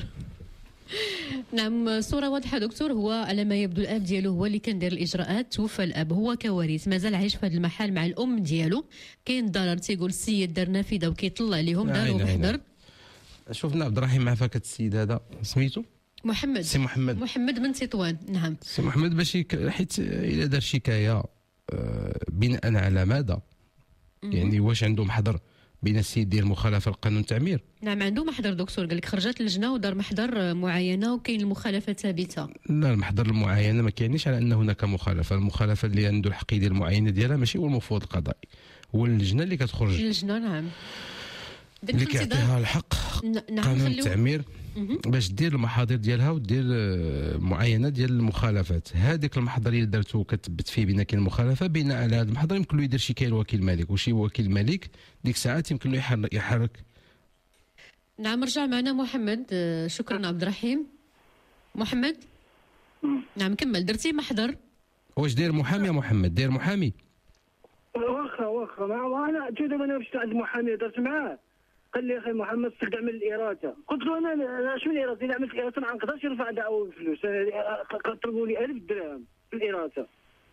[SPEAKER 2] نعم، صورة واضحة دكتور. هو على ما يبدو الأب ديالو هو اللي كان داير الإجراءات، توفى الأب، هو كوارث مازال عايش في هذا المحل مع الأم ديالو. كاين ضرر، تيقول السيد دار نافذة وكيطلع لهم، داروا محضر.
[SPEAKER 5] شوفنا عبد الرحيم مع فاك السيد هذا سميتو
[SPEAKER 2] محمد.
[SPEAKER 5] سي
[SPEAKER 2] محمد من تطوان. نعم
[SPEAKER 5] سي محمد، باش حيت إلا دار شكاية بناء على ماذا؟ يعني واش عنده محضر بين السيد ديال المخالفه لقانون التعمير.
[SPEAKER 2] نعم عنده محضر دكتور، قال لك خرجت اللجنه ودار محضر معاينه وكاين المخالفه ثابته.
[SPEAKER 5] لا، المحضر المعاينه ما كاينش على ان هناك مخالفه. المخالفه اللي عنده الحق يدير المعاينه ديالها ماشي هو المفوض القضائي، هو اللجنه اللي كتخرج
[SPEAKER 2] اللجنه. نعم
[SPEAKER 5] اللي كيعطيها الحق
[SPEAKER 2] نعم
[SPEAKER 5] قانون
[SPEAKER 2] خليو.
[SPEAKER 5] التعمير باش دير المحاضر ديالها ودير معاينه ديال المخالفات. هذيك المحضر اللي درتو كتثبت فيه بان كاين مخالفه، بناء على هذا المحضر يمكن له يدير شكايه لوكيل الملك، وشي وكيل الملك ديك الساعات يمكن له يحرك.
[SPEAKER 2] نعم رجع معنا محمد. شكرا عبد الرحيم. محمد نعم كمل. درتي محضر؟
[SPEAKER 5] واش داير محامي يا محمد؟ داير محامي؟
[SPEAKER 11] واخا ما انا جو دابا انا مشيت عند المحامي درت معاه، قال لي اخي محمد خصك تعمل الاراده. قلت له انا شنو الاراده؟ الا عملت الاراده ما نقدرش نرفع دعوه بالفلوس، طلبوا لي 1000 درهم في الاراده.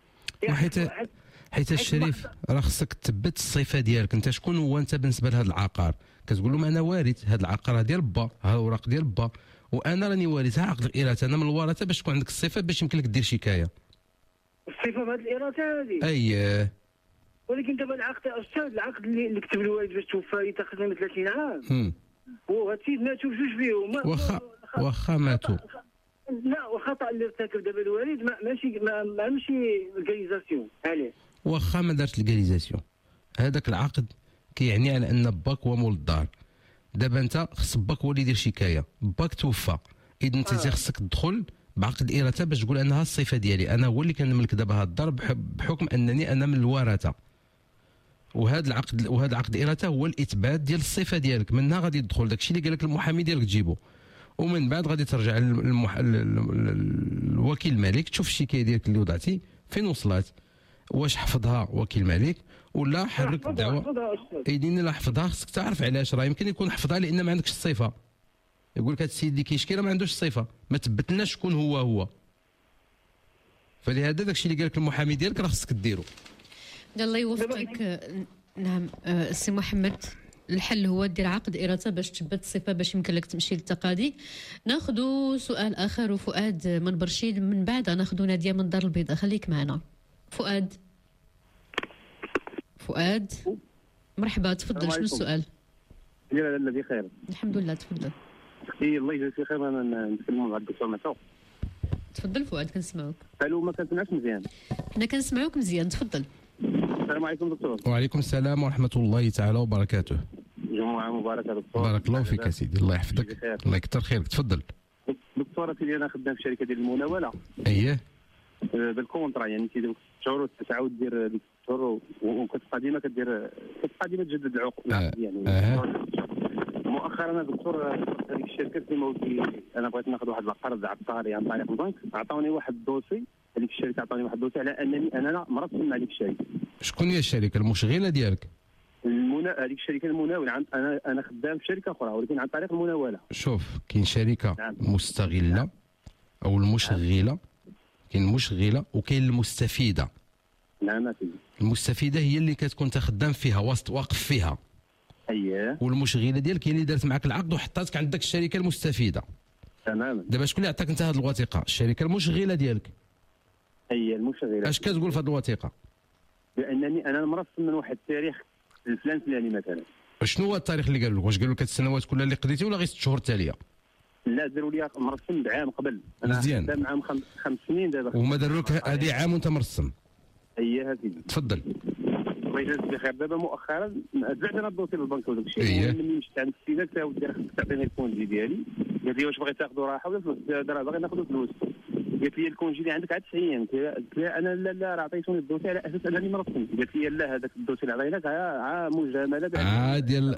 [SPEAKER 5] حيت الشريف راه خصك تثبت الصفه ديالك انت. شكون هو انت بالنسبه لهذا العقار؟ كتقول لهم انا وارث، هذا العقار ديال با، ها الاوراق ديال با، وانا راني وارث، ها عقد الاراده. انا من الورثه باش تكون عندك الصفه باش يمكن لك دير شكايه.
[SPEAKER 11] الصفه بهذه الاراده هذه.
[SPEAKER 5] اييه.
[SPEAKER 11] ولكن دابا العقد استاذ، العقد اللي كتب الوالد باش توفى تقريبا 30 عام. هو هاد السيد ماتوا بجوج فيهم.
[SPEAKER 5] واخا ماتوا.
[SPEAKER 11] لا وخطا اللي ارتكب دابا الوالد ماشي ليغاليزاسيون عليه.
[SPEAKER 5] واخا ما دارت ليغاليزاسيون، هذاك العقد كيعني على ان باك هو مول الدار. دابا انت خص باك هو اللي يدير شكايه. باك توفى، اذا انت خصك تدخل بعقد الاراثه باش تقول انها الصفه ديالي، انا هو اللي كنملك دابا هذا الدار بحكم انني انا من الورثه. وهذا العقد الاراثه هو الاثبات ديال الصفه ديالك. منها غادي تدخل داكشي اللي قال لك المحامي ديالك تجيبو، ومن بعد غادي ترجع للوكيل الملك تشوف الشكايه ديالك اللي وضعتي فين وصلت، واش حفظها وكيل الملك ولا حرك الدعوه. اذن لا حفظها خصك تعرف علاش. راه يمكن يكون حفظها لان ما عندكش الصفه. يقول لك هذا السيد اللي كيشكي راه ما عندوش الصفه، ما تبتلناش شكون هو. فلهذا داكشي اللي قال لك المحامي ديالك راه خصك ديرو.
[SPEAKER 2] الله يوفقك. نعم سي محمد، الحل هو دير عقد إراثة باش تثبت الصفة باش يمكن لك تمشي للتقاضي. ناخذ سؤال آخر وفؤاد من برشيد، من بعد ناخذ نادية من دار البيضاء. خليك معنا فؤاد. مرحبا، تفضل. شنو السؤال؟
[SPEAKER 12] لا بخير
[SPEAKER 2] الحمد لله، تفضل.
[SPEAKER 12] الله يجزيك خير. انا نتكلم مع الدكتور معتوق.
[SPEAKER 2] تفضل فؤاد، كنسمعوك.
[SPEAKER 12] الو ما كنسمعش مزيان.
[SPEAKER 2] حنا كنسمعوك مزيان، تفضل.
[SPEAKER 12] السلام عليكم دكتور.
[SPEAKER 5] وعليكم السلام ورحمه الله تعالى وبركاته.
[SPEAKER 12] جمعه مباركه دكتور.
[SPEAKER 5] بارك الله فيك يا سيدي، الله يحفظك، الله يكثر خيرك. تفضل
[SPEAKER 12] دكتور. سيدي انا خدام في شركه ديال المناوله.
[SPEAKER 5] اييه.
[SPEAKER 12] بالكونترا يعني كيدير 6 شهور تعاود دير ديك 6 شهور وكتبقى ديما تجدد العقود يعني. مؤخرا انا دكتور هذيك الشركه كما قلت انا بغيت ناخذ واحد القرض عقاري عن طريق البنك، عطاوني واحد الدوسي. هذيك الشركه عطاوني واحد الدوسي على انني انا مرسم مع هذيك الشركه.
[SPEAKER 5] شكون هي الشركه المشغله ديالك؟
[SPEAKER 12] هذيك الشركه المناوله. انا خدام في شركه اخرى ولكن عن طريق المناوله.
[SPEAKER 5] شوف، كاين شركه مستغله او المشغله، كاين المشغله وكاين المستفيده.
[SPEAKER 12] نعم سيدي.
[SPEAKER 5] المستفيده هي اللي كتكون تخدم فيها واقف فيها.
[SPEAKER 12] اييه.
[SPEAKER 5] والمشغله ديالك هي اللي دارت معك العقد وحطاتك عند داك الشركه المستفيده.
[SPEAKER 12] تماما.
[SPEAKER 5] دابا شكون اللي عطاك انت هذه الوثيقه؟ الشركه المشغله ديالك.
[SPEAKER 12] هي المشغله.
[SPEAKER 5] اش كتقول في هذه الوثيقه؟
[SPEAKER 12] بانني انا مرسم من واحد التاريخ الفلاني مثلا.
[SPEAKER 5] شنو هو التاريخ اللي قالوا لك؟ واش قالوا لك السنوات كلها اللي قضيتي ولا غير 6 شهور تاليه؟
[SPEAKER 12] لا داروا لي مرسم بعام قبل. انا
[SPEAKER 5] مزيان.
[SPEAKER 12] خدام معاهم 5 سنين دابا.
[SPEAKER 5] وما داروا لك هذه عام وانت مرسم؟
[SPEAKER 12] اييه هذه.
[SPEAKER 5] تفضل.
[SPEAKER 12] الله يجازيك بخير. دابا مؤخرا زعت انا الدوسي للبنك وداك الشيء.
[SPEAKER 5] اييه.
[SPEAKER 12] ملي مشيت عند السيده قلت لها خصك تعطيني الكونجي ديالي. قالت لي واش بغيت تاخذوا راحه ولا فلوس؟ راه باغي ناخذ فلوس. قالت لي الكونجي اللي عندك عاد 90 ايام. قلت لها انا لا راه عطيتوني الدوسي على اساس انني مرسم. قالت لي لا هذاك الدوسي اللي عطيناك مجامله
[SPEAKER 5] ديال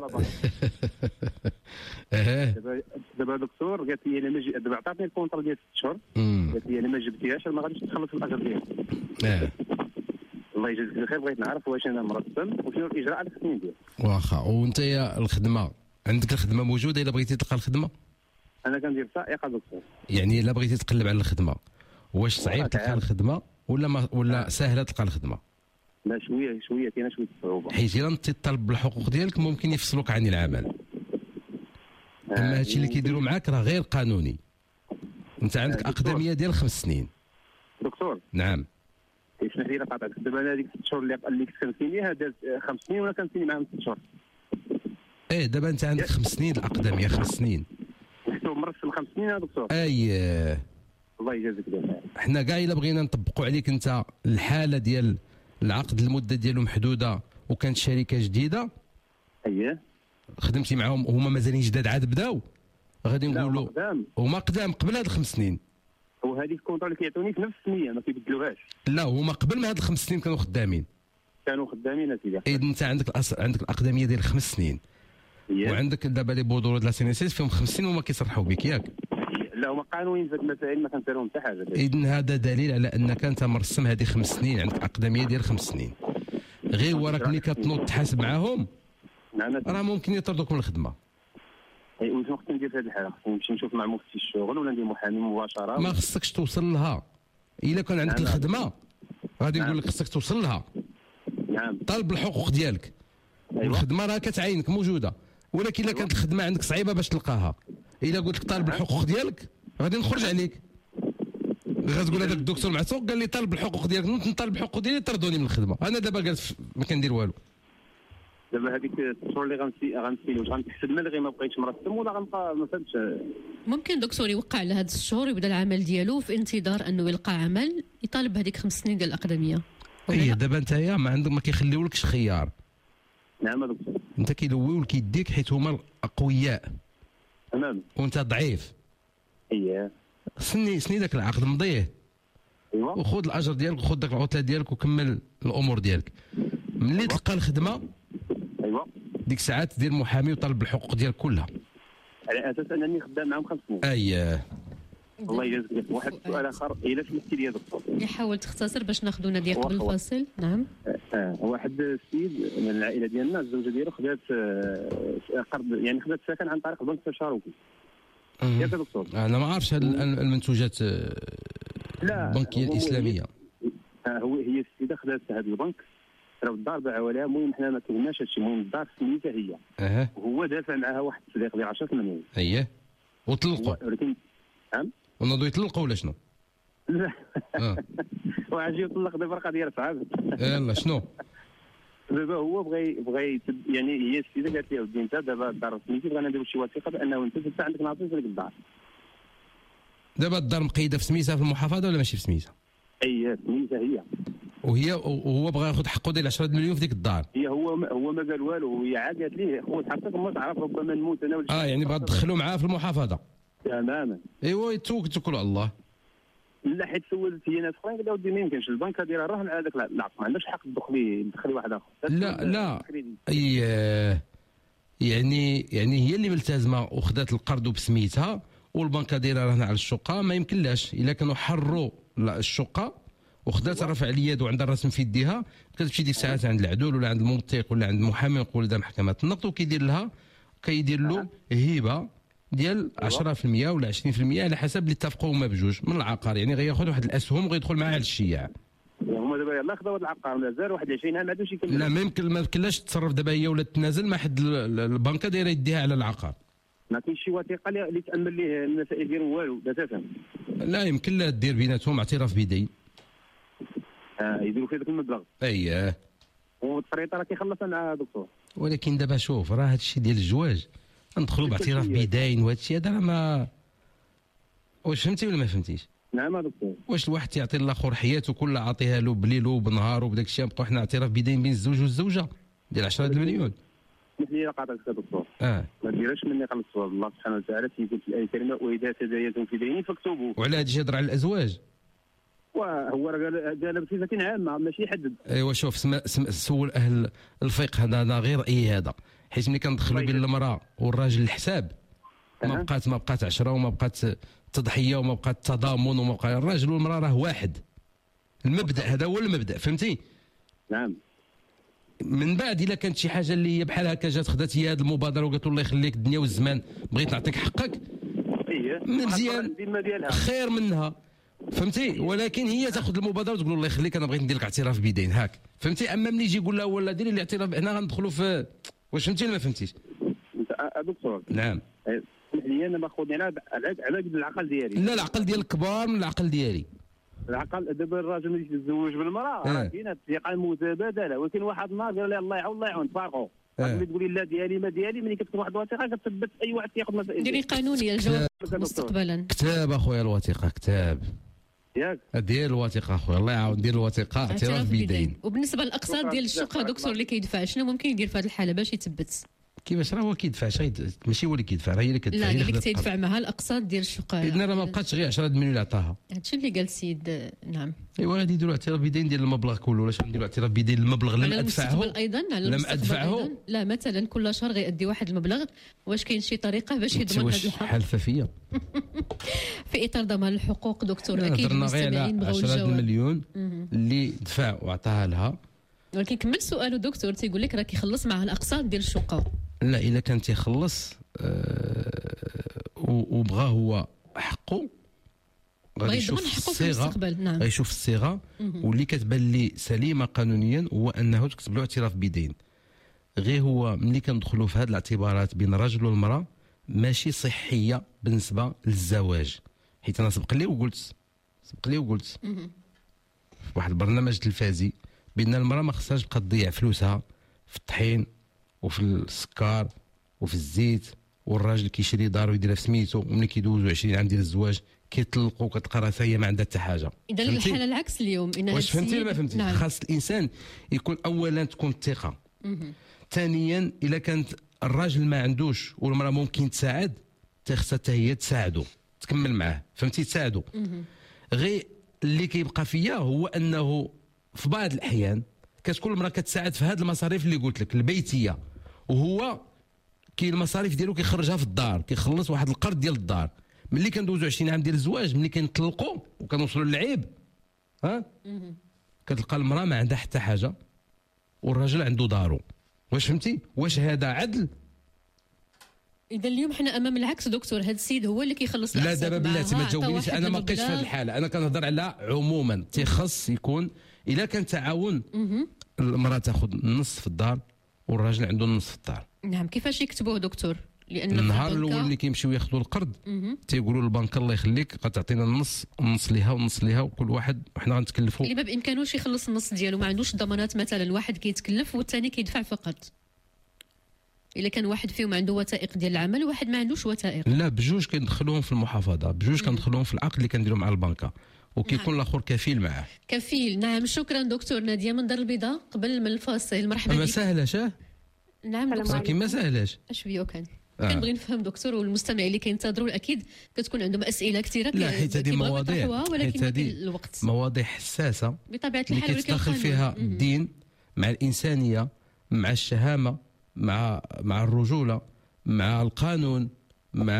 [SPEAKER 12] دابا دكتور. قالت لي انا ما دابا عطاتني الكونطرا ديال 6 شهور. قالت لي انا ما جبتيهاش ما غاديش تخلص الاجر ديالك. الله يجازيك بخير. بغيت نعرف واش انا مرسم وشنو الاجراء على السنين ديالي.
[SPEAKER 5] واخا. وانت يا الخدمه عندك الخدمه موجوده الا بغيتي تلقى الخدمه؟
[SPEAKER 12] انا كندير سائقه دكتور.
[SPEAKER 5] يعني الا بغيتي تقلب على الخدمه واش صعيب تلقى الخدمه ولا ساهله تلقى الخدمه؟
[SPEAKER 12] لا شويه كاينه شويه صعوبه.
[SPEAKER 5] حيت الا تطالب بالحقوق ديالك ممكن يفصلوك عن العمل. اما هادشي اللي كيديروا معاك راه غير قانوني. انت عندك اقدميه ديال 5 سنين.
[SPEAKER 12] دكتور.
[SPEAKER 5] نعم.
[SPEAKER 12] اسمح لي قاطعتك. دابا انا هذيك 6 شهور اللي كنت كنسينيها دازت 5 سنين وانا كنسيني معاهم 6 شهور.
[SPEAKER 5] دابا انت عندك 5 سنين الاقدميه، 5 سنين
[SPEAKER 12] محسوب مرسل 5 سنين يا دكتور. الله يجازيك بخير.
[SPEAKER 5] حنا كاع الا بغينا نطبقوا عليك انت الحاله ديال العقد المده ديالو محدوده وكانت شركه جديده خدمتي معاهم هما مازالين جداد عاد بداو، غادي نقولوا هما قدام قبل هاد 5 سنين.
[SPEAKER 12] وهذه الكونطرا اللي كيعطوني في نفس السميه ما كيبدلوهاش.
[SPEAKER 5] لا هما قبل ما هاد 5 سنين كانوا خدامين.
[SPEAKER 12] اسيدي.
[SPEAKER 5] اذا انت عندك الاقدميه ديال 5 سنين وعندك دابا لي بودور د لا سينيسيس فيهم 5 سنين وما كيصرحوا بك ياك.
[SPEAKER 12] لا هما قانونيين في هاد المسائل ما كنديرهم حتى حاجه.
[SPEAKER 5] اذا هذا دليل على انك انت مرسم هذه 5 سنين، عندك اقدميه ديال 5 سنين. غير هو راك ملي كتنوض تحاسب معاهم راه ممكن يطردوك من الخدمه.
[SPEAKER 12] وشنو خصني ندير في هذه الحاله؟ خصني نمشي نشوف مع مفتي الشغل ولا ندير محامي مباشره؟
[SPEAKER 5] ما خصكش توصل لها. الا كان عندك الخدمه غادي نقول لك خصك توصل لها. طالب الحقوق ديالك. الخدمه راه كتعينك موجوده، ولكن الا كانت الخدمه عندك صعيبه باش تلقاها، الا قلت لك طالب الحقوق ديالك غادي نخرج عليك. غتقول هذاك الدكتور معتوق قال لي طالب الحقوق ديالك، نطالب الحقوق ديالي طردوني من الخدمه. انا دابا جالس ما كندير والو.
[SPEAKER 12] دابا هذيك الشهور اللي غنمشي واش غنتحسب ملي غير ما بقيتش مرسم ولا غنبقى ما فهمتش.
[SPEAKER 2] ممكن دكتور يوقع على هاد الشهور يبدا العمل ديالو في انتظار انه يلقى عمل يطالب بهذيك 5 سنين ديال الاقدميه.
[SPEAKER 5] دابا نتايا ما عندك، ما كيخليولكش خيار.
[SPEAKER 12] نعم دكتور.
[SPEAKER 5] انت كيلويولك يديك حيت هما الاقوياء.
[SPEAKER 12] تمام.
[SPEAKER 5] وانت ضعيف. سني داك العقد مضيه. وخذ الاجر ديالك وخذ داك العطله ديالك وكمل الامور ديالك. ملي تلقى الخدمه ديك الساعات دير محامي وطالب الحقوق ديالك كلها.
[SPEAKER 12] على اساس انني خدام معاهم 5 سنين. الله يجازيك. واحد السؤال اخر الا سمحتي لي يا دكتور.
[SPEAKER 2] يحاول تختصر باش ناخذوا ناديه قبل الفاصل. نعم.
[SPEAKER 12] واحد السيد من العائله ديالنا الزوجه ديالو خدات قرض، يعني خدات سكن عن طريق البنك التشاركي. ياك دكتور؟
[SPEAKER 5] انا ما عارفش هاد المنتوجات البنكيه الاسلاميه.
[SPEAKER 12] هي السيده خدات هذا البنك راه الدار باعوا لها. المهم حنا ما كلناش هادشي، المهم الدار سميتها هي. وهو دافع معها واحد التصديق ديال 10 مليون.
[SPEAKER 5] وطلقوا.
[SPEAKER 12] ولكن
[SPEAKER 5] ونوضوا يطلقوا ولا شنو؟
[SPEAKER 12] لا واحد يجي يطلق دابا راه ديال صعاب.
[SPEAKER 5] يلا شنو؟
[SPEAKER 12] دابا هو بغى يعني هي السيده قالت لي ودي انت دابا الدار سميتي بغينا نديرو شي وثيقه بانه انت عندك ناصيب في الدار.
[SPEAKER 5] دابا الدار مقيده في سميتها في المحافظه ولا ماشي في سميتها؟
[SPEAKER 12] سميتها هي.
[SPEAKER 5] وهو بغى ياخذ حقه ديال 10 مليون في ديك الدار.
[SPEAKER 12] هو ما قال والو. هي عاد قالت ليه خويا حطك ما تعرف ربما نموت انا ولا
[SPEAKER 5] يعني بغا تدخلوا معاه في المحافظه.
[SPEAKER 12] تماما.
[SPEAKER 5] توكلوا على الله.
[SPEAKER 12] لا حيت سولت هي ناس اخرين قالوا ودي ما يمكنش البنك دايره الرهن على داك العقد، ما عندكش حق تدخلي واحد اخر.
[SPEAKER 5] لا يعني هي اللي ملتزمه وخدات القرض بسميتها والبنكه دايره رهن على الشقه، ما يمكنلاش. الا كانوا حروا الشقه وخدات رفع اليد وعندها الرسم في يديها كتمشي ديك الساعات عند العدول ولا عند المنطق ولا عند محامي يقول ده محكمه النقد وكيدير له هبه ديال 10% ولا 20% على حسب اللي اتفقوا هما بجوج من العقار. يعني غياخذ واحد الاسهم وغيدخل معاه على الشياع.
[SPEAKER 12] هما دابا يلاه خداو هذا العقار مازال واحد 20 عام ما عندوش يكمل.
[SPEAKER 5] لا ما يمكنلاش تتصرف دابا هي ولا تنازل ما حد البنكه دايره يديها على العقار.
[SPEAKER 12] ما كاينش شي وثيقه اللي تامن ليه المسائل ديالو والو بتاتا.
[SPEAKER 5] لا يمكن لا دير بيناتهم اعتراف بيدين.
[SPEAKER 12] يديروا في ذاك المبلغ. والطريقه راه كيخلصها مع دكتور.
[SPEAKER 5] ولكن دابا شوف راه هذا الشيء ديال الزواج ندخلوا باعتراف بيدين وهذا الشيء هذا راه ما واش فهمتي ولا ما فهمتيش؟
[SPEAKER 12] نعم دكتور.
[SPEAKER 5] واش الواحد تيعطي الاخر حياته كلها عاطيها له بليل وبنهار وبداك الشيء نبقاو حنا اعتراف بيدين بين الزوج والزوجه ديال 10 المليون.
[SPEAKER 12] اسمح لي قاطعك دكتور. ما ديرهاش مني قال الصواب. الله سبحانه وتعالى تيقول في الايه الكريمه واذا تداينتم في دين فاكتبوا. وعلى
[SPEAKER 5] هذا الشيء يهضر على الازواج.
[SPEAKER 12] وهو راه قال بصفه عامه ماشي يحدد.
[SPEAKER 5] شوف سول اهل الفقه هذا غير رايي هذا، حيت ملي كندخلوا بين المراه والراجل الحساب ما بقات 10 وما بقات تضحيه وما بقات تضامن وما بقى الراجل والمراه راه واحد. المبدا هذا هو المبدا، فهمتي؟
[SPEAKER 12] نعم.
[SPEAKER 5] من بعد الا كانت شي حاجه اللي هي بحال هكا جات خدات هي هذه المبادره وقالت الله يخليك الدنيا والزمان بغيت نعطيك حقك مزيان خير منها، فهمتي؟ ولكن هي تاخذ المبادره وتقول الله يخليك انا بغيت ندير لك اعتراف بيدين هاك، فهمتي؟ اما ملي يجي يقول لها ولا ديري الاعتراف هنا غندخلوا في واش فهمتي ولا ما فهمتيش؟
[SPEAKER 12] دكتور
[SPEAKER 5] نعم.
[SPEAKER 12] اسمح لي انا باخذني على قد العقل ديالي.
[SPEAKER 5] لا العقل ديال الكبار من العقل ديالي.
[SPEAKER 12] العقل دابا الراجل ملي يتزوج بالمراه راه كاينه الثقه المتبادله، ولكن واحد النهار قال لها الله يعاون تفارقوا غادي تقولي لا ديالي ما ديالي، ملي كتكون واحد الوثيقه كتثبت اي واحد تياخذ مسائل
[SPEAKER 2] ديري قانونيه الجواب مستقبلا.
[SPEAKER 5] كتاب اخويا الوثيقه كتاب
[SPEAKER 12] ياك
[SPEAKER 5] ديال الوثيقه اخويا الله يعاون، ديال الوثيقه اعتراف بيدين.
[SPEAKER 2] وبالنسبه للاقساط ديال الشقه دكتور اللي كيدفع شنو ممكن يدير في هذه الحاله باش يثبت؟
[SPEAKER 5] كيفاش راه هو كيدفع ماشي هو اللي كيدفع، راه هي اللي كتدفع.
[SPEAKER 2] لا اللي تيدفع معها الاقساط ديال الشقه.
[SPEAKER 5] اذن راه ما بقاتش غير 10 مليون اللي عطاها.
[SPEAKER 2] هادشي اللي قال السيد. نعم
[SPEAKER 5] ايوا غادي يديروا اعتراف بيدين ديال المبلغ كله، ولا نديروا اعتراف بيدين المبلغ لم ادفعه
[SPEAKER 2] ايضا
[SPEAKER 5] لم ادفعه.
[SPEAKER 2] لا مثلا كل شهر غيأدي واحد المبلغ، واش كاين شي طريقه باش يضمن هذا الحق؟
[SPEAKER 5] حلفه
[SPEAKER 2] في اطار ضمان الحقوق دكتور. اكيد
[SPEAKER 5] هضرنا غير على 10 مليون اللي دفع وعطاها لها.
[SPEAKER 2] ولكن كمل سؤاله دكتور، تيقول لك راه كيخلص معها الاقساط ديال الشقه.
[SPEAKER 5] لا الا كان تيخلص وبغى هو حقه غادي يشوف الصيغه.
[SPEAKER 2] نعم.
[SPEAKER 5] غيشوف الصيغه واللي كتبان لي سليمه قانونيا هو انه تكتب له اعتراف بيدين. غير هو ملي كندخلوا في هذه الاعتبارات بين الرجل والمراه ماشي صحيه بالنسبه للزواج، حيت انا سبق لي وقلت في واحد البرنامج تلفازي بان المراه ما خصهاش تبقى تضيع فلوسها في الطحين وفي السكر وفي الزيت، والراجل كيشري دار ويديرها في سميتو، وملي كيدوزوا 20 عام ديال الزواج كيطلقوا كتلقى راسها هي ما عندها حتى حاجه.
[SPEAKER 2] اذا الحاله العكس اليوم.
[SPEAKER 5] واش فهمتي ولا ما فهمتي؟
[SPEAKER 2] نعم.
[SPEAKER 5] خاص الانسان يكون اولا تكون الثقه، ثانيا الا كانت الراجل ما عندوش والمراه ممكن تساعد خاصها حتى هي تساعده تكمل معاه، فهمتي؟ تساعده. غير اللي كيبقى فيا هو انه في بعض الاحيان كتكون المراه كتساعد في هذه المصاريف اللي قلت لك البيتيه، وهو كاين المصاريف ديالو كيخرجها في الدار، كيخلص واحد القرض ديال الدار. ملي كندوزو 20 عام ديال الزواج، ملي كنطلقوا وكنوصلوا للعيب كتلقى المراه ما عندها حتى حاجه والراجل عنده دارو. واش فهمتي؟ واش هذا عدل؟
[SPEAKER 2] اذا اليوم حنا امام العكس دكتور، هذا السيد هو اللي كيخلص.
[SPEAKER 5] لا دابا بلاتي ما تجاوبنيش، انا ما بقيتش في هذه الحاله، انا كنهضر على عموما تيخص يكون الا كان تعاون المراه تاخذ النص في الدار والراجل عنده النص في الدار.
[SPEAKER 2] نعم. كيفاش يكتبوه دكتور؟ لان
[SPEAKER 5] النهار الاول اللي كيمشيو ياخذوا القرض تيقولوا للبنك الله يخليك غتعطينا النص ليها والنص ليها، وكل واحد وحنا غنتكلفوا.
[SPEAKER 2] اللي ما بامكانوش يخلص النص ديالو، ما عندوش ضمانات، مثلا واحد كيتكلف والثاني كيدفع فقط. الا كان واحد فيهم عنده وثائق ديال العمل وواحد ما عندوش وثائق،
[SPEAKER 5] لا بجوج كندخلوهم في المحافظه، بجوج كندخلوهم في العقد اللي كنديروا مع البنكه، وكيكون الاخر كفيل معاه.
[SPEAKER 2] كفيل. نعم. شكرا دكتور ناديه من دار البيضاء. قبل من الفاصل مرحبا بك.
[SPEAKER 5] ما سهلاش.
[SPEAKER 2] نعم دكتور.
[SPEAKER 5] ولكن ما سهلاش.
[SPEAKER 2] اشويه كنبغي نفهم دكتور، والمستمعين اللي كينتظروا اكيد كتكون عندهم اسئله كثيره.
[SPEAKER 5] لا حيت هذه مواضيع،
[SPEAKER 2] ولكن الوقت
[SPEAKER 5] مواضيع حساسه
[SPEAKER 2] بطبيعه الحال،
[SPEAKER 5] اللي كيتدخل فيها الدين مع الانسانيه مع الشهامه مع الرجوله مع القانون مع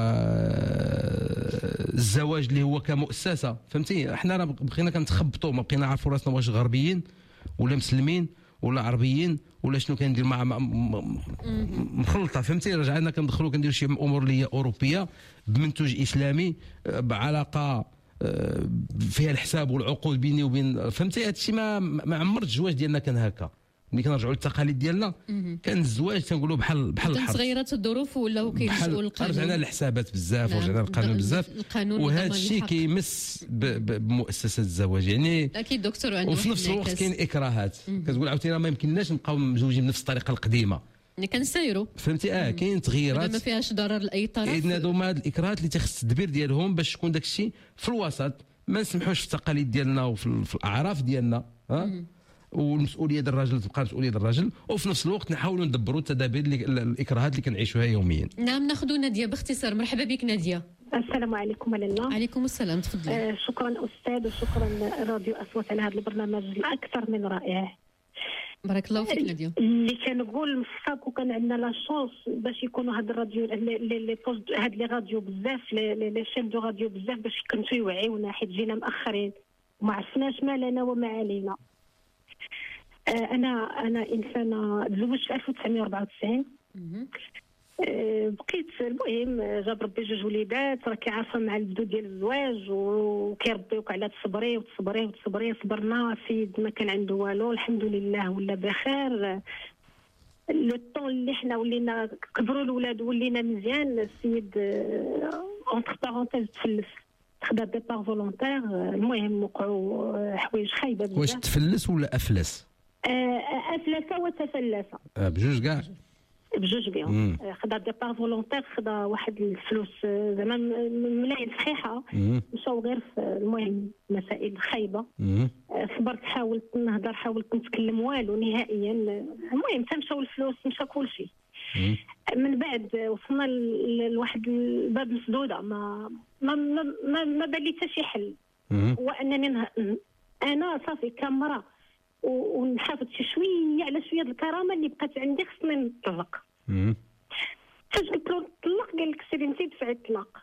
[SPEAKER 5] الزواج اللي هو كمؤسسه. فهمتي؟ احنا راه بقينا كنتخبطوا، ما بقينا عارفوا راسنا واش غربيين ولا مسلمين ولا عربيين ولا شنو كندير مع مخلطه. فهمتي؟ رجعنا كندخلوا كنديروا شي امور اللي هي اوروبيه بمنتوج اسلامي بعلاقه فيها الحساب والعقود بيني وبين. فهمتي؟ هذا الشيء ما عمرت الزواج ديالنا كان هكا. ملي كنرجعوا للتقاليد ديالنا كان الزواج تنقولوا بحال الحرب.
[SPEAKER 2] تغيرت الظروف ولاو كيلجؤوا للقانون.
[SPEAKER 5] رجعنا للحسابات بزاف ورجعنا للقانون بزاف، وهذا الشيء كيمس بمؤسسه الزواج يعني.
[SPEAKER 2] اكيد دكتور.
[SPEAKER 5] وفي نفس الوقت كاين اكراهات، كتقول عاوتاني ما يمكنناش نبقاو مزوجين بنفس الطريقه القديمه
[SPEAKER 2] اللي كنسايروا.
[SPEAKER 5] فهمتي؟ كاين تغييرات
[SPEAKER 2] ما فيهاش ضرر لاي طرف.
[SPEAKER 5] اذن هذوما الاكراهات اللي تخص التدبير ديالهم باش تكون داك الشيء في الوسط، ما نسمحوش في التقاليد ديالنا وفي الاعراف ديالنا والمسؤوليه ديال الراجل تبقى مسؤوليه ديال الراجل، وفي نفس الوقت نحاولوا ندبروا التدابير الاكراهات اللي كنعيشوها يوميا.
[SPEAKER 2] نعم. ناخذ ناديه باختصار. مرحبا بك ناديه.
[SPEAKER 13] السلام عليكم لاله.
[SPEAKER 2] عليكم السلام. تفضلي.
[SPEAKER 13] شكرا استاذ، وشكرا راديو اصوات على هذا البرنامج الاكثر من رائع.
[SPEAKER 2] بارك الله فيك ناديه.
[SPEAKER 13] اللي كنقول مصحاك وكان عندنا لا شونس باش يكونوا هاد الراديو هاد لي راديو بزاف لي شين دو راديو بزاف باش كنتو يوعيونا، حيت جينا مأخرين وما عرفناش ما لنا وما علينا. انا انسانه تزوجت في 1994. بقيت المهم جاب ربي جوج وليدات، راكي عارفه مع البدو ديال الزواج وكيربيوك على تصبري وتصبري وتصبري. صبرنا، سيد ما كان عنده والو الحمد لله ولا بخير. لو طون اللي حنا ولينا كبروا الاولاد ولينا مزيان، السيد اونتر بارونتيز تفلس، خدا ديبار فولونتير. المهم وقعوا حوايج خايبه بزاف.
[SPEAKER 5] واش تفلس ولا افلس؟
[SPEAKER 13] افلس وتفلس
[SPEAKER 5] بجوج كاع
[SPEAKER 13] بجوج بهم. خدا ديبار فولونتير، خدا واحد الفلوس زعما ملايين صحيحه، مشاو غير في المهم مسائل خايبه. صبرت، حاولت نهضر، حاولت نتكلم، والو نهائيا. المهم تمشاو الفلوس، مشى كل شيء. من بعد وصلنا لواحد الباب مسدوده، ما بان لي حتى شي حل. وانني انا صافي كامراه ونحافظ شويه على شويه الكرامه اللي بقات عندي، خصني نطلق. فاش قلت له نطلق قال لك سيري انت دفعي الطلاق.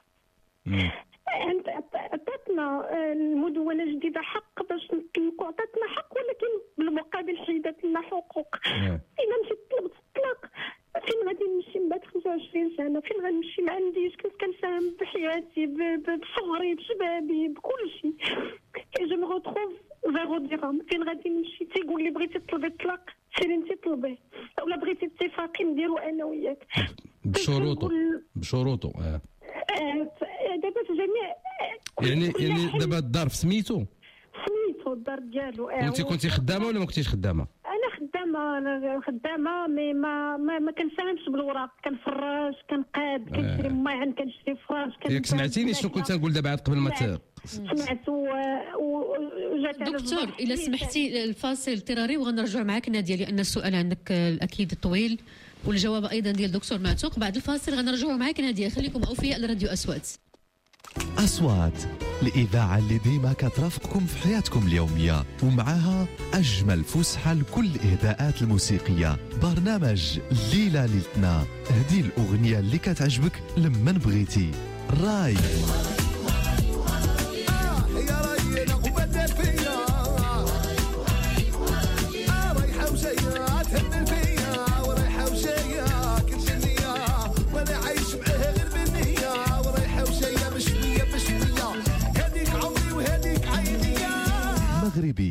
[SPEAKER 13] عطاتنا المدونه الجديده حق باش نطلقوا، عطاتنا حق، ولكن بالمقابل حيدت لنا حقوق. الا مشيت طلبت الطلاق فين غادي نمشي من بعد 25 سنه؟ فين غنمشي؟ ما عنديش، كنت كنساهم بحياتي، بصغري، بشبابي، بكل شيء. جو مي روتروف زيرو درهم. فين غادي نمشي؟ تيقول لي بغيتي تطلبي الطلاق سيري انت طلبيه، ولا بغيتي اتفاقي نديرو انا وياك
[SPEAKER 5] بشروطه.
[SPEAKER 13] دابا في جميع
[SPEAKER 5] يعني دابا الدار في سميتو
[SPEAKER 13] الدار ديالو.
[SPEAKER 5] وانت كنتي خدامه ولا ما كنتيش خدامه؟
[SPEAKER 13] انا خدامه مي ما كنساهمش بالوراق، كنفراش، كنقاد، كنشري ماعن، كنشري فراش.
[SPEAKER 5] ياك سمعتيني شنو كنت نقول دابا قبل ما
[SPEAKER 13] سمعت وجات
[SPEAKER 2] دكتور الا سمحتي الفاصل اضطراري وغنرجع معك ناديه، لان السؤال عندك اكيد طويل والجواب ايضا ديال دكتور معتوق. بعد الفاصل غنرجعوا معك ناديه، خليكم اوفياء لراديو اصوات.
[SPEAKER 1] أصوات، الإذاعة اللي ديما كترافقكم في حياتكم اليومية، ومعها أجمل فسحة لكل الإهداءات الموسيقية. برنامج ليلة ليلتنا، هدي الأغنية اللي كتعجبك لمن بغيتي. راي مغربي.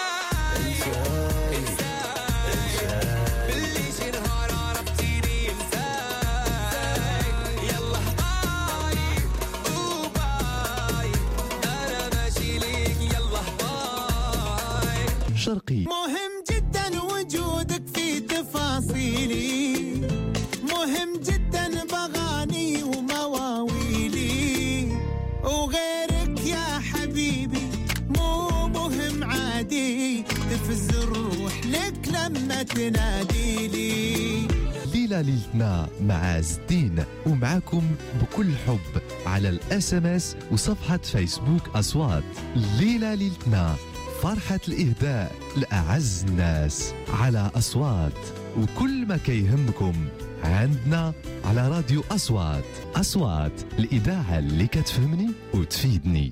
[SPEAKER 1] شرقي.
[SPEAKER 14] مهم جدا وجودك في تفاصيلي، مهم جدا بغاني ومواويلي، وغيرك يا حبيبي مو مهم عادي، تفز الروح لك لما تنادي لي.
[SPEAKER 1] ليلة ليلتنا مع عز الدين، ومعاكم بكل حب على الSMS وصفحة فيسبوك أصوات. ليلة ليلتنا، فرحة الإهداء لأعز الناس على أصوات، وكل ما كيهمكم عندنا على راديو أصوات. أصوات، الإذاعة اللي كتفهمني وتفيدني.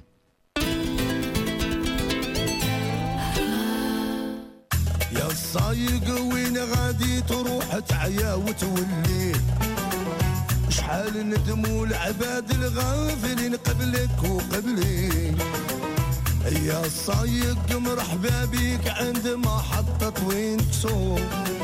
[SPEAKER 14] يا الصايق وين غادي تروح تعيا وتولي، شحال ندموا العباد الغافلين قبلك وقبلي. يا الصايق مرحبا بيك عند محطة وين تسوق،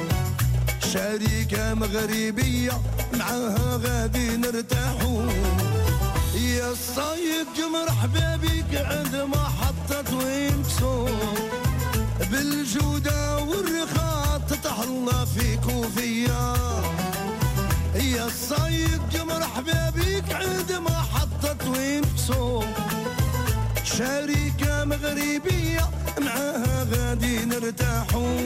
[SPEAKER 14] شركة مغربية معاها غادي نرتاحوا. يا الصايق مرحبا بيك عند محطة وين تسوق، بالجودة والرخاء تتهلا فيك وفيا. يا الصايق مرحبا بيك عند محطة وين تسوق، شركة مغربية معاها غادي نرتاحوا.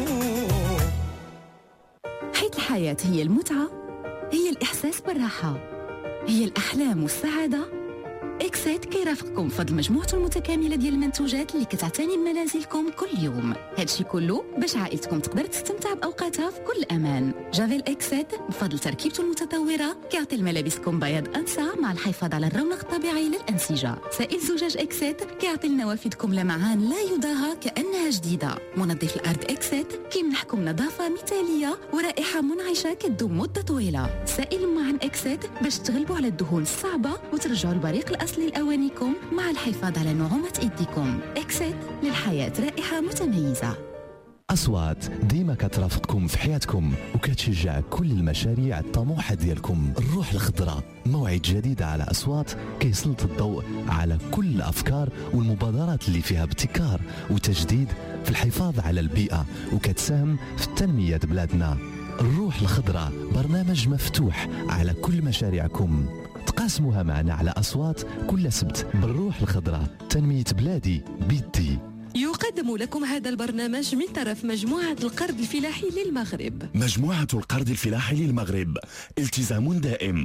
[SPEAKER 15] حيث الحياة هي المتعة، هي الإحساس بالراحة، هي الأحلام والسعادة. إكسات كيرافقكم فضل مجموعته المتكاملة ديال المنتوجات اللي كتعتني بمنازلكم كل يوم. هادشي كله باش عائلتكم تقدر تستمتع بأوقاتها في كل أمان. جافيل إكسات بفضل تركيبته المتطورة كيعطي لملابسكم بياض أنسع مع الحفاظ على الرونق الطبيعي للأنسجة. سائل زجاج إكسات كيعطي لنوافذكم لمعان لا يضاهى كأنها جديدة. منظف الأرض إكسات كيمنحكم نظافة مثالية ورائحة منعشة كتدوم مدة طويلة. سائل معن إكسات باش تغلبوا على الدهون الصعبة وترجعوا البريق الأصلي لأوانيكم مع الحفاظ على نعومة إيديكم. إكسات، للحياة رائحة متميزة.
[SPEAKER 1] أصوات ديما كترافقكم في حياتكم وكتشجع كل المشاريع الطموحة ديالكم. الروح الخضراء موعد جديد على أصوات كيسلط الضوء على كل الأفكار والمبادرات اللي فيها ابتكار وتجديد في الحفاظ على البيئة وكتساهم في التنمية بلادنا. الروح الخضراء برنامج مفتوح على كل مشاريعكم، تقاسموها معنا على أصوات كل سبت. بالروح الخضراء تنمية بلادي بيدي.
[SPEAKER 6] يقدم لكم هذا البرنامج من طرف مجموعة القرض الفلاحي للمغرب.
[SPEAKER 16] مجموعة القرض الفلاحي للمغرب، التزام دائم.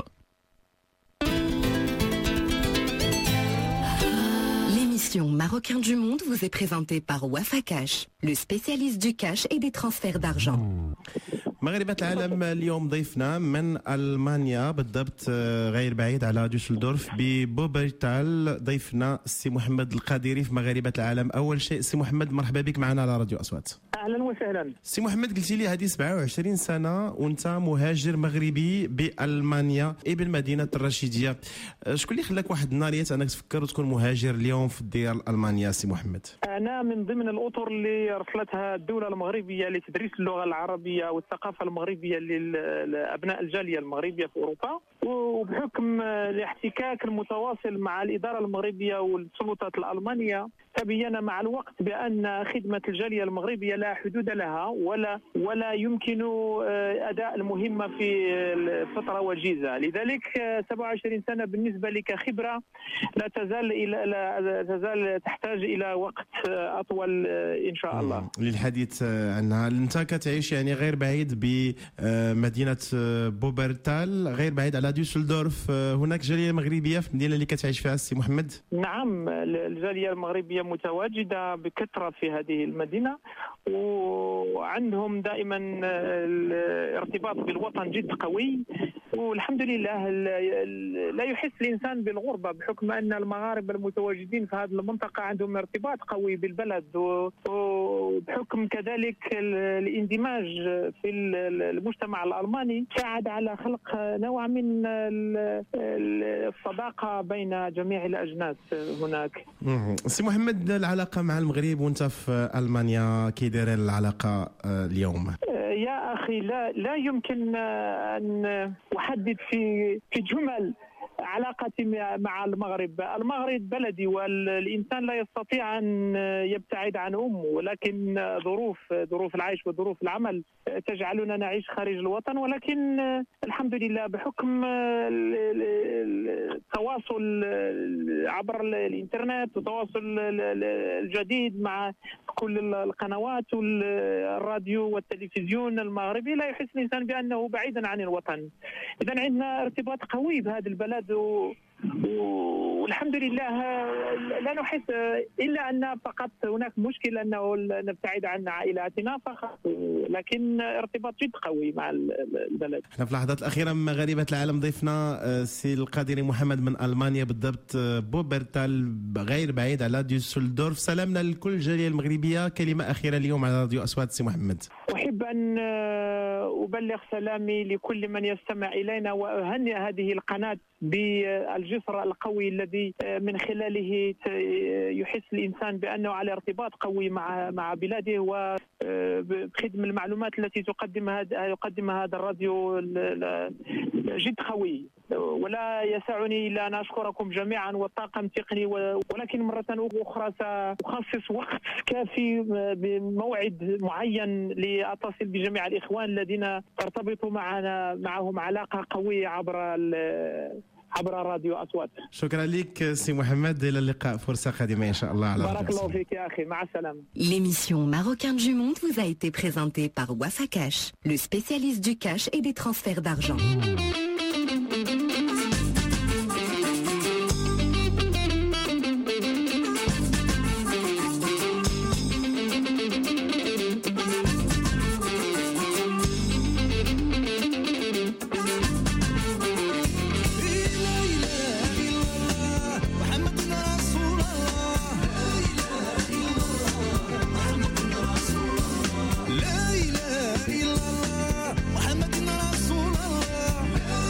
[SPEAKER 15] L'émission Marocain du Monde vous est présentée par Wafa Cash, le spécialiste du cash et des transferts d'argent.
[SPEAKER 17] مغاربة العالم اليوم ضيفنا من ألمانيا، بالضبط غير بعيد على دوسلدورف ببوبرتال. ضيفنا السي محمد القادري في مغاربة العالم. أول شيء سي محمد، مرحبا بك معنا على راديو أصوات.
[SPEAKER 18] اهلا وسهلا.
[SPEAKER 17] سي محمد، قلتي لي هذه 27 سنه وانت مهاجر مغربي بالمانيا ابن مدينه الرشيديه. شكون اللي خلاك واحد النهار انك تفكر وتكون مهاجر اليوم في الديار المانيا سي محمد؟
[SPEAKER 18] انا من ضمن الاطر اللي رسلتها الدوله المغربيه لتدريس اللغه العربيه والثقافه المغربيه لابناء الجاليه المغربيه في اوروبا، وبحكم الاحتكاك المتواصل مع الاداره المغربيه والسلطات الالمانيه تبين مع الوقت بان خدمه الجاليه المغربيه لا حدود لها ولا يمكن اداء المهمه في فتره وجيزه. لذلك 27 سنه بالنسبه لي كخبره لا تزال تحتاج الى وقت اطول ان شاء الله.
[SPEAKER 17] للحديث عنها، انت كتعيش يعني غير بعيد بمدينه بوبرتال، غير بعيد على دوسلدورف. هناك جاليه مغربيه في المدينه اللي كتعيش فيها السي محمد؟
[SPEAKER 18] نعم، الجاليه المغربيه متواجده بكثره في هذه المدينه، وعندهم دائما الارتباط بالوطن جد قوي، والحمد لله لا يحس الانسان بالغربه بحكم ان المغاربه المتواجدين في هذه المنطقه عندهم ارتباط قوي بالبلد، وبحكم كذلك الاندماج في المجتمع الالماني ساعد على خلق نوع من الصداقه بين جميع الاجناس هناك.
[SPEAKER 17] سي محمد، العلاقه مع المغرب وانت في المانيا كي دايره العلاقه اليوم؟
[SPEAKER 18] يا اخي لا يمكن ان احدد في جمل علاقتي مع المغرب. المغرب بلدي والإنسان لا يستطيع أن يبتعد عن أمه، ولكن ظروف العيش وظروف العمل تجعلنا نعيش خارج الوطن، ولكن الحمد لله بحكم التواصل عبر الإنترنت والتواصل الجديد مع كل القنوات والراديو والتلفزيون المغربي لا يحس الإنسان بأنه بعيدا عن الوطن. إذن عندنا ارتباط قوي بهذا البلد والحمد لله لا نحس إلا أن فقط هناك مشكلة أنه نبتعد عن عائلاتنا فقط، لكن ارتباط جد قوي مع البلد.
[SPEAKER 17] احنا في اللحظات الأخيرة من مغاربة العالم ضيفنا سي القادري محمد من ألمانيا، بالضبط بوبرتال غير بعيد على دوسلدورف. سلامنا لكل الجالية المغربية، كلمة أخيرة اليوم على راديو أصوات سي محمد.
[SPEAKER 18] أحب أن أبلغ سلامي لكل من يستمع إلينا وأهنئ هذه القناة بالجسر القوي الذي من خلاله يحس الإنسان بأنه على ارتباط قوي مع بلاده، وبخدم المعلومات التي يقدمها هذا الراديو جد قوي. ولا يسعني إلا أن أشكركم جميعا والطاقم التقني، ولكن مرة أخرى سأخصص وقت كافي بموعد معين لأتصل بجميع الإخوان الذين ترتبط معهم علاقة قوية عبر راديو أصوات.
[SPEAKER 17] شكرا لك سي محمد، إلى اللقاء، فرصة قادمة إن شاء الله. على
[SPEAKER 18] بارك الله فيك يا أخي، مع السلامة.
[SPEAKER 15] L'émission Marocain du Monde vous a été présentée par Wafa Cash, le spécialiste du cash et des transferts d'argent.
[SPEAKER 14] لا إله إلا الله محمد رسول الله.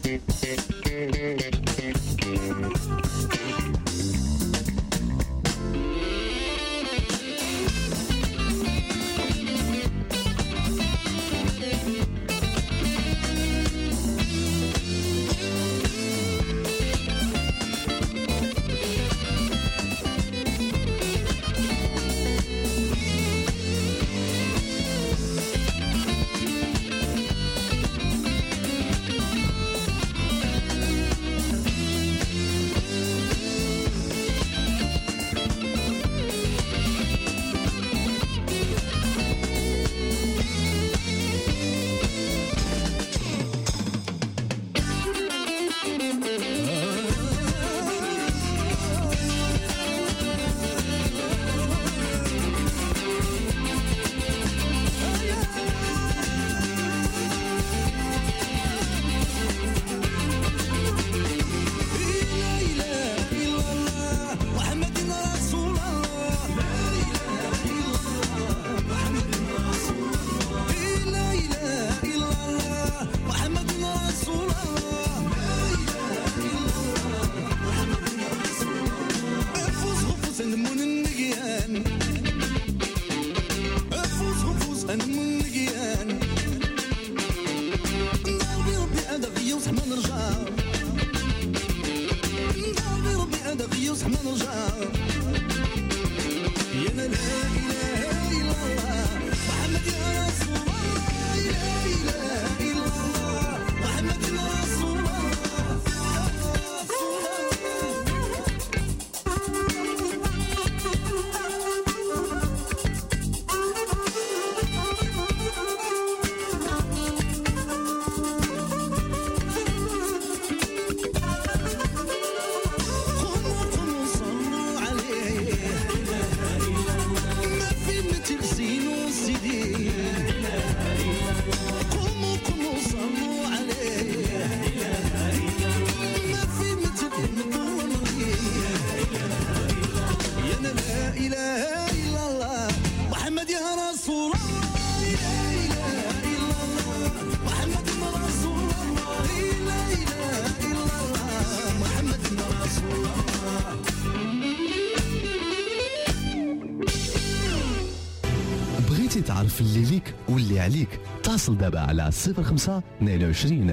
[SPEAKER 1] تعرف اللي ليك واللي عليك اتصل دابا على 05 22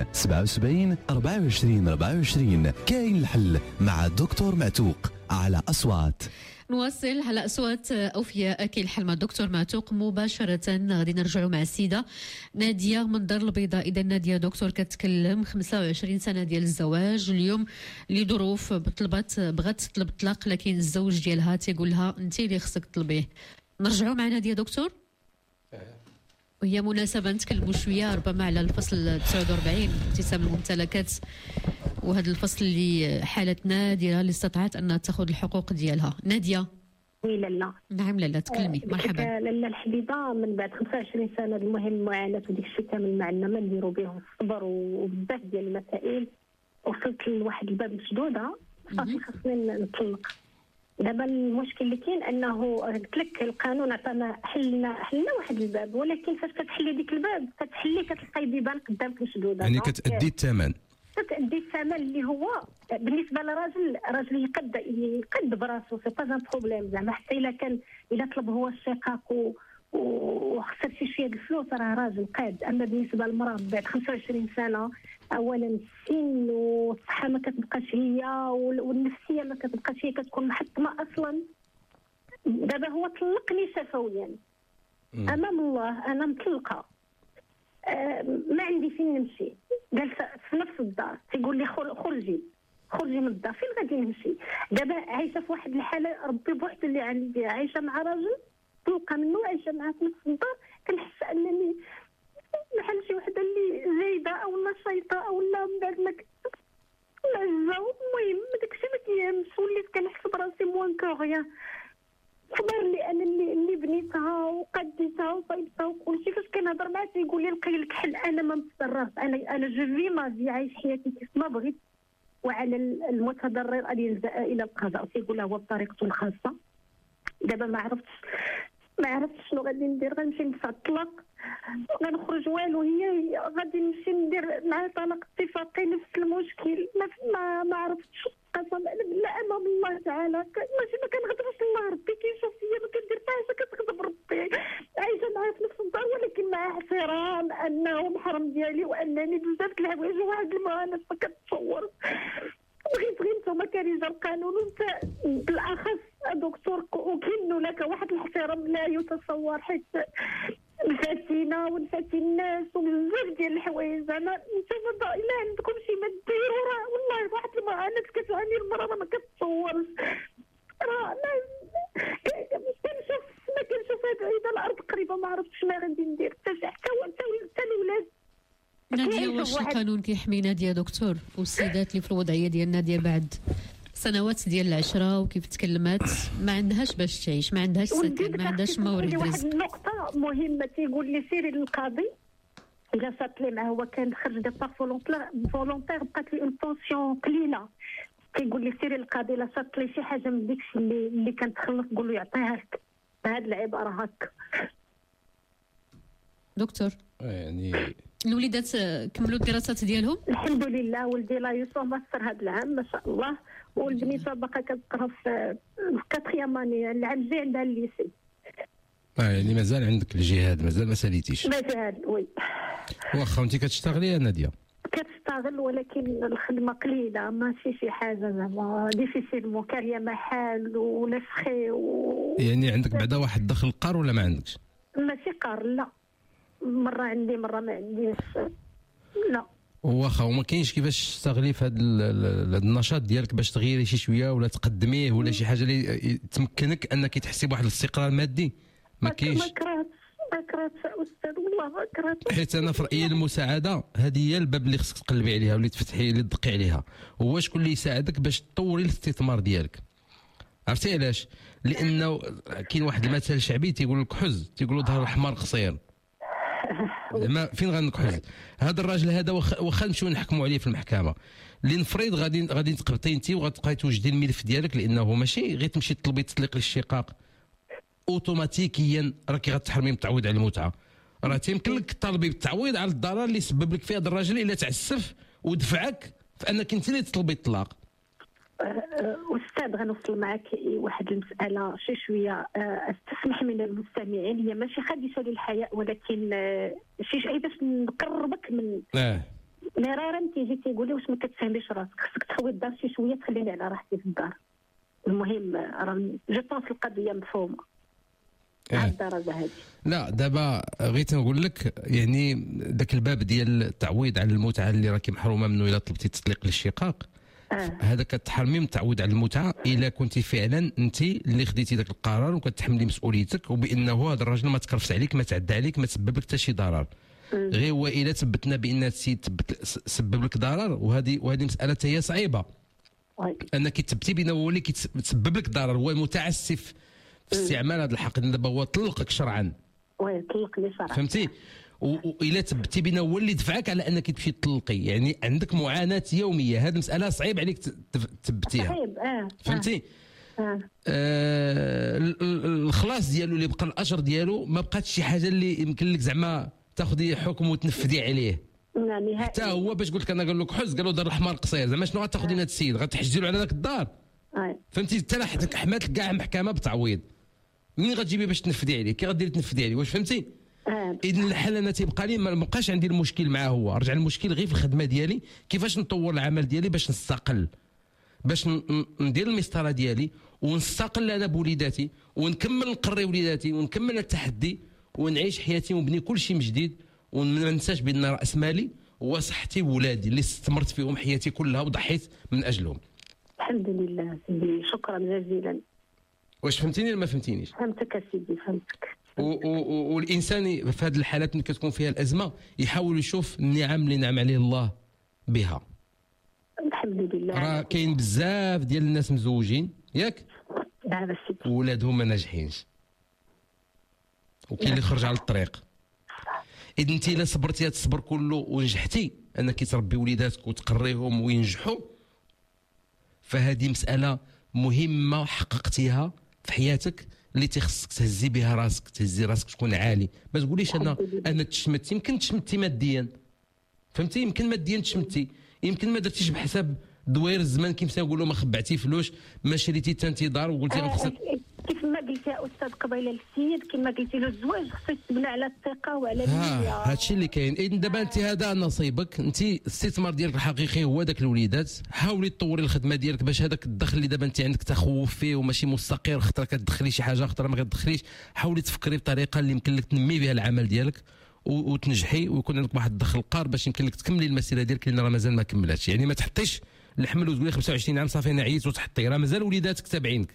[SPEAKER 1] 77 24 24. كاين الحل مع دكتور معتوق على أصوات.
[SPEAKER 2] نواصل على أصوات أوفياء كاين الحل مع الدكتور معتوق مباشرة. غادي نرجعوا مع السيدة نادية من دار البيضاء. إذا نادية دكتور كتكلم 25 سنة ديال الزواج، اليوم لظروف بغات تطلب الطلاق، لكن الزوج ديالها تيقول لها أنت اللي خصك تطلبيه. نرجعوا مع نادية دكتور، وهي مناسبة نتكلموا شوية ربما على الفصل 49 اقتسام الممتلكات، وهذا الفصل اللي حالة نادرة اللي استطاعت أنها تأخذ الحقوق ديالها. نادية.
[SPEAKER 13] وي لالا.
[SPEAKER 2] نعم لالا تكلمي. مرحبا.
[SPEAKER 13] لالا الحبيبة، من بعد 25 سنة المهم المعاناة وديك الشيء كامل معنا ما نديروا به الصبر وبزاف ديال المسائل، وصلت لواحد الباب مسدودة صافي خاصني نطلق. دابا المشكل اللي كاين انه قلت لك القانون عطانا حلنا واحد الباب، ولكن فاش كتحلي ديك الباب كتحلي كتلقاي بيبان قدامك مسدوده،
[SPEAKER 5] يعني كتأدي الثمن.
[SPEAKER 13] كتأدي الثمن اللي هو بالنسبه للراجل يقد براسو سي با ان بروبليم، زعما حتى الا طلب هو الشقاق وخسر شي الفلوس راه راجل قاد. اما بالنسبه للمراه بعد 25 سنه، اولا السن والصحه ما كتبقاش هي، والنفسيه ما كتبقاش هي، كتكون محطمه اصلا. دابا هو طلقني شفويا امام الله، انا مطلقه، ما عندي فين نمشي. جالسه في نفس الدار تيقول لي خرجي من الدار، فين غادي نمشي؟ دابا عايشه في واحد الحاله ربي بوحدو اللي عندي، عايشه مع راجل طلقه منه، عايشه معاه في نفس الدار، كنحس انني بحال شي وحده اللي زايده او نشيطه او لا من بعد ما العزه. المهم داكشي ما كيهمش، وليت كنحس براسي موان كو غيان. صبر لي انا اللي بنيتها وقديتها وصايبتها وكلشي. فاش كنهضر معاه تيقول لي لقي لك حل، انا ما متصرفش، انا جو في ما في، عايش حياتي كيف ما بغيت، وعلى المتضرر ان يلجا الى القضاء، تيقول هو بطريقته الخاصه. دابا ما عرفتش ما عرفتش شنو غادي ندير. غنمشي ندفع الطلاق، غنخرج والو. هي غادي نمشي ندير معها طلاق اتفاقي، نفس المشكل. ما عرفتش قسما بالله امام الله تعالى. ماشي ما كنغضبش الله ربي كيشوف فيا، ما كندير حتى حاجه كتغضب ربي. عايشه معاه في نفس الدار ولكن مع احترام انه محرم ديالي وانني بزاف د الحوايج وواحد المعاناه ما كتصور. بغيت غير نتوما كرجال قانون وانت بالاخص دكتور اكن لك واحد الاحترام لا يتصور، حيت نفاتينا ونفاتي الناس وبزاف ديال الحوايج. انا نتوما الا عندكم شي ما ديروا، راه والله واحد المعاناه كتعاني المراه ما كتصورش. راه ما كنشوف بعيده الارض قريبه، ما عرفتش ما غادي ندير حتى الولاد.
[SPEAKER 2] نادية، واش القانون كيحمي نادية دكتور والسيدات اللي في الوضعيه ديال نادية بعد سنوات ديال العشره وكيف تكلمات ما عندهاش باش تعيش، ما عندهاش سكن، ما عندهاش مورد
[SPEAKER 13] واحد
[SPEAKER 2] رزق؟
[SPEAKER 13] النقطه مهمه، تيقول لي سيري للقاضي الا صات لي معاه، هو كان خرج دي بار فولونتير بقات لي اون بونسيون قليله. كيقول لي سيري للقاضي الا صات لي شي حاجه من داكشي اللي كنتخلص قول له يعطيها لك. هاد العباره هكا
[SPEAKER 2] دكتور.
[SPEAKER 5] يعني
[SPEAKER 2] الوليدات كملوا الدراسات ديالهم؟
[SPEAKER 13] الحمد لله. ولدي لا يوسف ماستر هذا العام ما شاء الله، والبنيته باقا كتقرا في 4 اني العام الجاي عندها الليسي.
[SPEAKER 5] يعني مازال عندك الجهاد، مازال ما ساليتيش؟
[SPEAKER 13] مازال وي.
[SPEAKER 5] واخا انت كتشتغلي يا نادية؟
[SPEAKER 13] كتشتغل ولكن الخدمه قليله، ماشي شي حاجه زعما ديفيسيل، كاريه محل ولا سخي
[SPEAKER 5] يعني عندك بعدا واحد الدخل قار ولا ما عندكش؟
[SPEAKER 13] ماشي قار، لا. مره عندي مره ما عنديش، لا.
[SPEAKER 5] واخا وما كاينش كيفاش تشتغلي في هذا النشاط ديالك باش تغيري شي شويه ولا تقدميه ولا شي حاجه اللي تمكنك انك تحسي بواحد الاستقرار مادي؟ ما كاينش.
[SPEAKER 13] ما كرهتش استاذ، والله ما كرهت.
[SPEAKER 5] حيت انا في رايي المساعده هذه هي الباب اللي خصك تقلبي عليها واللي تفتحي اللي تدقي عليها، هو شكون اللي يساعدك باش تطوري الاستثمار ديالك. عرفتي علاش؟ لانه كاين واحد المثل شعبي تيقول لك حز، تيقولوا ظهر الحمار قصير. زعما فين غنكحز؟ هذا الراجل هذا واخا نمشيو نحكموا عليه في المحكمه، اللي نفرض غادي تقبطي انت وغتبقاي توجدي الملف ديالك، لانه ماشي غير تمشي تطلبي تطليق للشقاق اوتوماتيكيا راكي غتحرمي من التعويض على المتعه. راه تيمكن لك تطالبي بالتعويض على الضرر اللي سبب لك فيه هذا الراجل الا تعسف ودفعك في انك انت اللي تطلبي الطلاق.
[SPEAKER 13] استاذ غنوصل معك واحد المساله شي شويه استسمح من المستمعين، هي ماشي خديشه للحياء ولكن شي شيء باش نقربك من مرارا تيجي تيقول لي واش ما كتفهميش راسك، خصك تحوي الدار شي شويه تخليني على راحتي في الدار. المهم راه جو بونس القضيه مفهومه على الدرجه هذه.
[SPEAKER 5] لا دابا غير تنقول لك يعني ذاك الباب ديال التعويض على المتعه اللي راكي محرومه منه الا طلبتي تطليق للشقاق، هذا كتحرمي من التعويض على المتعه الا كنتي فعلا انت اللي خديتي ذاك القرار وكتحملي مسؤوليتك، وبانه هذا الراجل ما تكرفس عليك، ما تعدى عليك، ما تسبب لك حتى شي ضرر. غير هو الا ثبتنا بان السيد سبب لك ضرر، وهذه مساله هي صعيبه انك تثبتي بانه هو اللي كيتسبب لك ضرر، هو متعسف في استعمال هذا الحق. دابا هو طلقك شرعا،
[SPEAKER 13] طلقني شرعا،
[SPEAKER 5] فهمتي؟ وإلا ثبتي بنا هو اللي دفعك على انك تمشي تطلقي، يعني عندك معاناه يوميه. هذه مساله صعيب عليك تثبتيها،
[SPEAKER 13] صعيب.
[SPEAKER 5] فهمتي؟ الخلاص ديالو اللي بقى الاجر ديالو ما بقاتش شي حاجه اللي يمكن لك زعما تاخذي حكم وتنفذي عليه. حتى هو باش قلت لك انا قال لك حز، قالوا دار الحمار قصير، زعما شنو غتاخذي من هذا السيد؟ غتحجزي له على ذاك الدار، فهمتي؟ حتى لحدك حمات كاع محكمه بتعويض، منين غتجيبي باش تنفذي عليه؟ كي غديري تنفذي عليه؟ واش فهمتي؟ اذا الحل انا تيبقى لي ما بقاش عندي المشكل معاه، هو رجع المشكل غير في الخدمه ديالي، كيفاش نطور العمل ديالي باش نستقل، باش ندير المسطره ديالي ونستقل انا بوليداتي ونكمل نقري وليداتي ونكمل التحدي ونعيش حياتي ونبني كل شيء من جديد، وما ننساش بان راس مالي هو صحتي وولادي اللي استثمرت فيهم حياتي كلها وضحيت من اجلهم.
[SPEAKER 13] الحمد لله سيدي، شكرا جزيلا.
[SPEAKER 5] واش فهمتيني ولا ما فهمتينيش؟
[SPEAKER 13] فهمتك سيدي، فهمتك.
[SPEAKER 5] والانسان في هذه الحالات اللي كتكون فيها الازمه يحاول يشوف النعم اللي نعم عليه الله بها.
[SPEAKER 13] الحمد لله.
[SPEAKER 5] راه كاين بزاف ديال الناس مزوجين ياك ولادهم ما ناجحينش، وكاين اللي خرج على الطريق. اذا انت الا صبرتي هذا الصبر كله ونجحتي انك تربي وليداتك وتقريهم وينجحوا، فهذه مساله مهمه حققتيها في حياتك اللي تخصك تهزي بها راسك، تهزي راسك تكون عالي. ما تقوليش انا تشمت. يمكن تشمتي ماديا، فهمتي، يمكن ماديا تشمتي، يمكن ما درتيش بحساب دوير الزمان كيف نقولوا، ما خبعتي فلوس، ما شريتي تنتظار وقلتي غنخسر.
[SPEAKER 13] كيف ما قلت يا استاذ قبيله السيد، كما قلتي له الزواج خصو يتبنى على الثقه وعلى النيه.
[SPEAKER 5] هادشي اللي كاين. اذا دابا انت هذا نصيبك، انت الاستثمار ديالك الحقيقي هو داك الوليدات. حاولي تطوري الخدمه ديالك باش هذاك الدخل اللي دابا انت عندك تخوف فيه وماشي مستقر، خطره كتدخلي شي حاجه خطره ما كتدخليش. حاولي تفكري بطريقه اللي يمكن لك تنمي بها العمل ديالك وتنجحي ويكون عندك واحد الدخل قار باش يمكن لك تكملي المسيره ديالك اللي راه مازال ما كملاتش. يعني ما تحطيش الحمل وتقولي 25 عام صافي انا عييت وتحطي، راه مازال وليداتك تابعينك.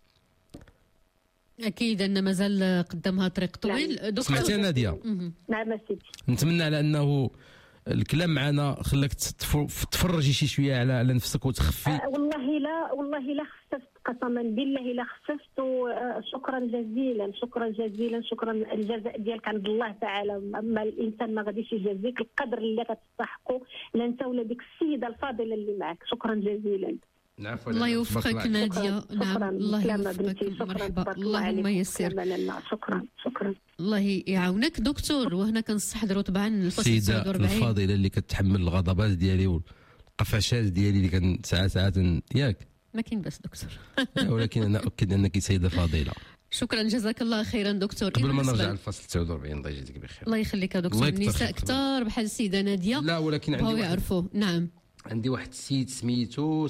[SPEAKER 2] اكيد ان مازال قدامها طريق طويل. دكتور
[SPEAKER 5] سمعتي ناديه؟
[SPEAKER 13] نعم سيدي.
[SPEAKER 5] نتمنى على انه الكلام معنا خلاك تفرجي شي شويه على نفسك وتخفي.
[SPEAKER 13] والله لا خففت، قسما بالله لا خففت. شكرا جزيلا شكرا جزيلا شكرا. الجزاء ديالك عند الله تعالى، اما الانسان ما غاديش يجازيك القدر اللي كتستحقوا، لا انت ولا ديك السيده الفاضله اللي معك. شكرا جزيلا.
[SPEAKER 2] الله يوفقك ناديه. نعم الله يوفقك. مرحبا، اللهم يسر.
[SPEAKER 13] شكرا.
[SPEAKER 2] الله يعاونك دكتور. وهنا كنستحضروا طبعا الفصل
[SPEAKER 5] السيده
[SPEAKER 2] 49
[SPEAKER 5] الفاضله اللي كتحمل الغضبات ديالي والقفشات ديالي اللي كان ساعات ياك
[SPEAKER 2] ما كاين بس دكتور.
[SPEAKER 5] ولكن انا اؤكد انك سيده فاضله.
[SPEAKER 2] شكرا جزاك الله خيرا دكتور.
[SPEAKER 5] قبل ما نرجع للفصل 49 الله يجزيك بخير.
[SPEAKER 2] الله يخليك يا دكتور. النساء كثار بحال السيده ناديه.
[SPEAKER 5] لا ولكن عندي
[SPEAKER 2] واحد يعرفوا. نعم
[SPEAKER 5] عندي واحد السيد سميتو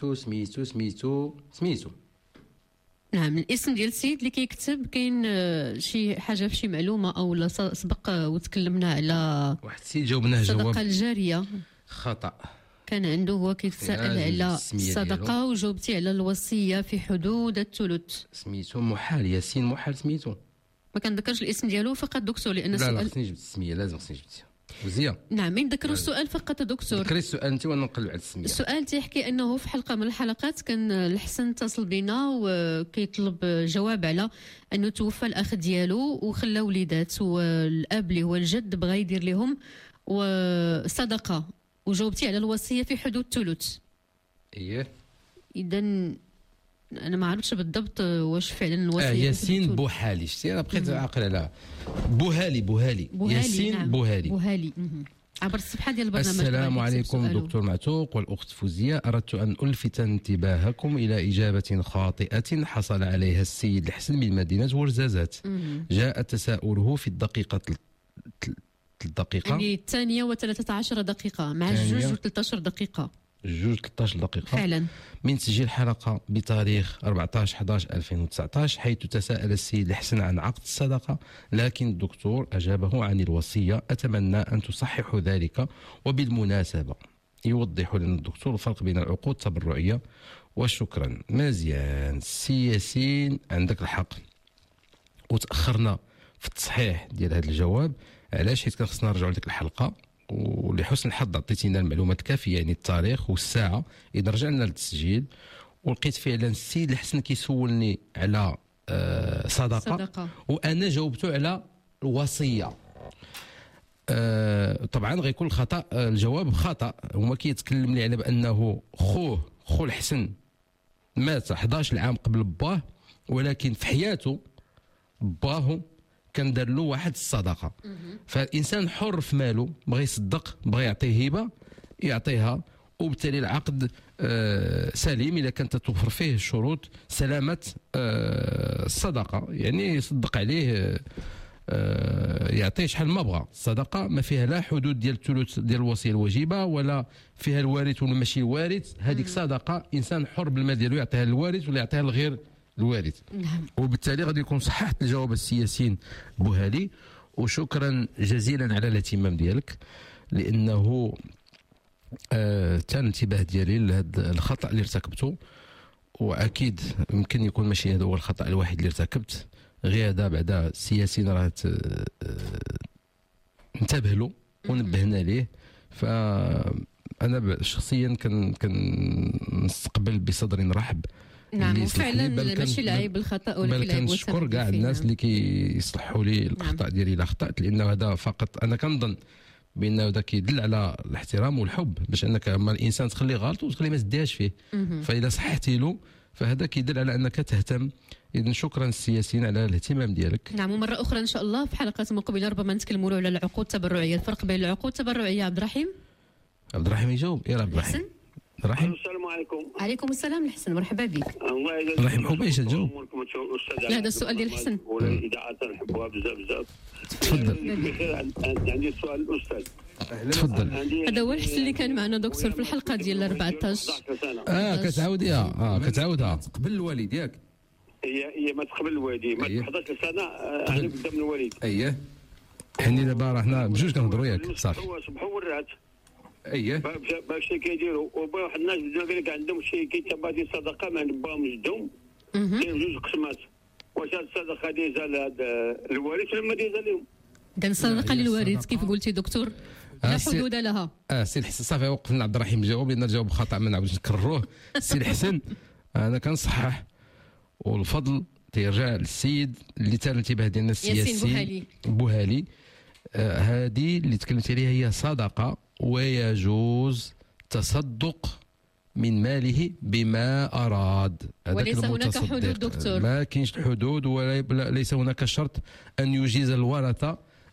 [SPEAKER 2] نعم. الاسم ديال السيد اللي كيكتب كاين شي حاجه في شي معلومه او لا سبق وتكلمنا على
[SPEAKER 5] واحد السيد جاوبناه جواب
[SPEAKER 2] الصدقه الجاريه
[SPEAKER 5] خطا.
[SPEAKER 2] كان عنده هو كيتساءل على الصدقه وجاوبتي على الوصيه في حدود الثلث.
[SPEAKER 5] سميتو محال، ياسين محال سميتو.
[SPEAKER 2] ما كنذكرش الاسم ديالو فقط دكتور لان
[SPEAKER 5] لا خصني نجبد السميه، لازم خصني نجبدها مزيان.
[SPEAKER 2] نعم نذكروا السؤال فقط دكتور.
[SPEAKER 5] ذكري السؤال انت وانا نقلب على السميه.
[SPEAKER 2] السؤال تيحكي انه في حلقه من الحلقات كان الحسن اتصل بنا وكيطلب جواب على انه توفى الاخ ديالو وخلى وليدات، والاب اللي هو الجد بغى يدير لهم وصدقه، وجاوبتي على الوصيه في حدود الثلث.
[SPEAKER 5] ايه
[SPEAKER 2] اذا انا ما عرفتش بالضبط واش فعلا الوصيه.
[SPEAKER 5] ياسين بوحالي. شتي انا بقيت عاقل على بوهالي. ياسين
[SPEAKER 2] نعم. بوهالي. عبر الصفحه ديال البرنامج.
[SPEAKER 5] السلام عليكم دكتور معتوق والاخت فوزيه. اردت ان الفت انتباهكم الى اجابه خاطئه حصل عليها السيد الحسن من مدينه ورزازات. جاء تساؤله في الدقيقه
[SPEAKER 2] يعني 2:13 دقيقة مع 2:13 دقيقة.
[SPEAKER 5] 2:13 دقيقة
[SPEAKER 2] فعلا
[SPEAKER 5] من تسجيل حلقة بتاريخ 14/11/2019، حيث تساءل السيد الحسن عن عقد الصدقة، لكن الدكتور أجابه عن الوصية. أتمنى أن تصححوا ذلك. وبالمناسبة يوضح لنا الدكتور الفرق بين العقود التبرعية. وشكرا. مزيان سي ياسين، عندك الحق وتأخرنا في التصحيح ديال هذا الجواب. علاش؟ حيت كان خصنا نرجعوا لديك الحلقه ولحسن الحظ عطيتينا المعلومات الكافيه، يعني التاريخ والساعه. اذا رجعنا للتسجيل ولقيت فعلا السيد الحسن كيسولني على صدقه وانا جاوبته على الوصيه. طبعا غيكون الخطا، الجواب خطا. هما كيتكلم لي على بانه خو الحسن مات 11 عام قبل باه، ولكن في حياته باه كان دار له واحد الصدقه. فالانسان حر في ماله، بغى يصدق بغى يعطيه هبه يعطيها، وبالتالي العقد سليم اذا كانت توفر فيه شروط سلامه الصدقه. يعني يصدق عليه يعطيه شحال ما بغى. الصدقه ما فيها لا حدود ديال الثلث ديال الوصيه الواجبه ولا فيها الوارث ولا ماشي الوارث. هذيك صدقه انسان حر بالمال ديالو يعطيها للوارث ولا يعطيها لغير الوارث.
[SPEAKER 2] نعم.
[SPEAKER 5] وبالتالي غادي يكون صححت الجواب السي ياسين بوهالي. وشكرا جزيلا على الاهتمام ديالك، لانه كان الانتباه ديالي لهذا الخطا اللي ارتكبته، واكيد يمكن يكون ماشي هذا هو الخطا الوحيد اللي ارتكبت. غير هذا بعدا السي ياسين راه انتبه له ونبهنا ليه. فانا شخصيا كنستقبل بصدر رحب.
[SPEAKER 2] نعم وفعلا ماشي العيب الخطا ولكن العيب هو
[SPEAKER 5] كنشكر كاع الناس اللي كيصلحوا لي الاخطاء ديالي الا اخطات، لانه هذا فقط انا كنظن بانه هذا كيدل على الاحترام والحب، باش انك اما الانسان تخليه غلط وتخليه ما تديهاش فيه. فاذا صححتي له فهذا كيدل على انك تهتم. اذا شكرا السياسيين على الاهتمام ديالك.
[SPEAKER 2] نعم، ومره اخرى ان شاء الله في حلقات مقبله ربما نتكلموا على العقود التبرعيه، الفرق بين العقود التبرعيه. عبد الرحيم
[SPEAKER 5] يجاوب. يا عبد الرحيم.
[SPEAKER 19] السلام عليكم.
[SPEAKER 2] عليكم السلام الحسن، مرحبا بك.
[SPEAKER 19] الله يجزاك
[SPEAKER 5] الرحيم حبيش تجاوب.
[SPEAKER 2] لا، هذا السؤال ديال الحسن.
[SPEAKER 19] والاذاعه نحبوها بزاف.
[SPEAKER 5] تفضل.
[SPEAKER 19] عندي سؤال الاستاذ.
[SPEAKER 5] تفضل.
[SPEAKER 2] هذا هو الحسن اللي كان معنا دكتور في الحلقه ديال 14.
[SPEAKER 5] كتعاوديها كتعاودها
[SPEAKER 8] قبل الوالد ياك.
[SPEAKER 19] هي ما تقبل الوالدي، ما 11 سنه انا قدام الوالد.
[SPEAKER 5] اييه. حني دابا راه حنا بجوج كنهضروا ياك صافي.
[SPEAKER 19] هو صبحوا ورات.
[SPEAKER 5] اييه.
[SPEAKER 19] باش كيديروا واحد الناس قال لك عندهم شي كيتبادل صدقه ما باهم جدهم. كاين جوج قسمات. واش هاد الصدقه ديزها لهاد الوالد ولا ما ديزها لهم؟
[SPEAKER 2] كان صدقه للوالد كيف قلتي دكتور، لا حدود لها.
[SPEAKER 5] سي الحسن صافي وقفنا عبد الرحيم جاوب، لان الجواب خطا ما نعاودش نكرروه. سي الحسن انا كنصحح، والفضل تيرجع للسيد اللي تال الانتباه ديالنا السياسي بوهالي. هذه اللي تكلمت عليها هي صدقه، ويجوز تصدق من ماله بما أراد.
[SPEAKER 2] وليس هناك حدود دكتور،
[SPEAKER 5] ما كاينش حدود، وليس هناك شرط أن يجيز الورثة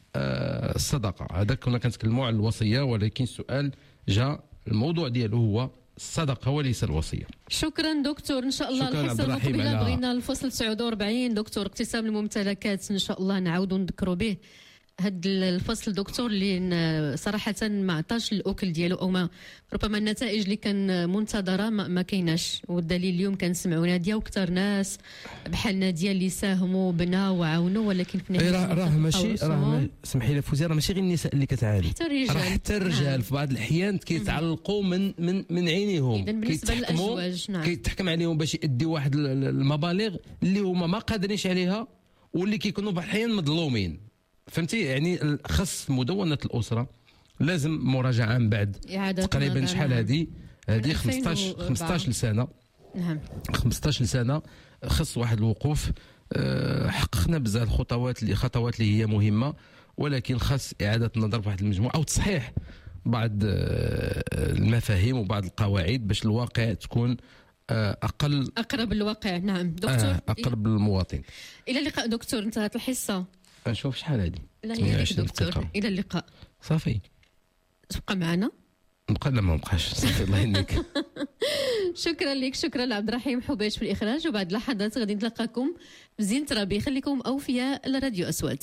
[SPEAKER 5] الصدقة. هذا كنا كنتكلموا على الوصية، ولكن السؤال جاء الموضوع ديالو هو الصدقة وليس الوصية.
[SPEAKER 2] شكرا دكتور. ان شاء الله الحصه المقبله بغينا الفصل 49 دكتور اقتسام الممتلكات، ان شاء الله نعاودوا نذكروا به هاد الفصل دكتور اللي صراحه ما عطاش الاكل ديالو، او ما ربما النتائج اللي كان منتظره ما كايناش. والدليل اليوم كنسمعوا ناديه وكثر ناس بحال ناديه اللي ساهموا بنا وعاونوا، ولكن في النهايه
[SPEAKER 5] راه ماشي سمحي لي فوزي، راه ماشي غير النساء اللي كتعاني، حتى الرجال في بعض الاحيان كيتعلقوا من عينيهم.
[SPEAKER 2] اذا بالنسبه للازواج
[SPEAKER 5] كيتحكم عليهم باش يديوا واحد المبالغ اللي هما ما قادرينش عليها، واللي كيكونوا بعض الاحيان مظلومين. فهمتي؟ يعني خص مدونة الأسرة لازم مراجعة من بعد تقريبا شحال هذه 15 سنة.
[SPEAKER 2] نعم
[SPEAKER 5] 15 سنة خص واحد الوقوف. حققنا بزاف الخطوات اللي هي مهمة، ولكن خص إعادة النظر في واحد المجموعة أو تصحيح بعض المفاهيم وبعض القواعد باش الواقع تكون
[SPEAKER 2] أقرب للواقع. نعم دكتور،
[SPEAKER 5] أقرب للمواطن.
[SPEAKER 2] إلى اللقاء دكتور، انتهت الحصة.
[SPEAKER 5] نشوف شحال هذه.
[SPEAKER 2] لا يهديك دكتور، الى اللقاء.
[SPEAKER 5] صافي
[SPEAKER 2] تبقى معنا.
[SPEAKER 5] لا ما نبقاش صافي الله يهنيك.
[SPEAKER 2] شكرا لك، شكرا لعبد الرحيم حبيش في الاخراج. وبعد لحظات غادي نتلاقاكم بزينة ربي. خليكم اوفياء لراديو اسود.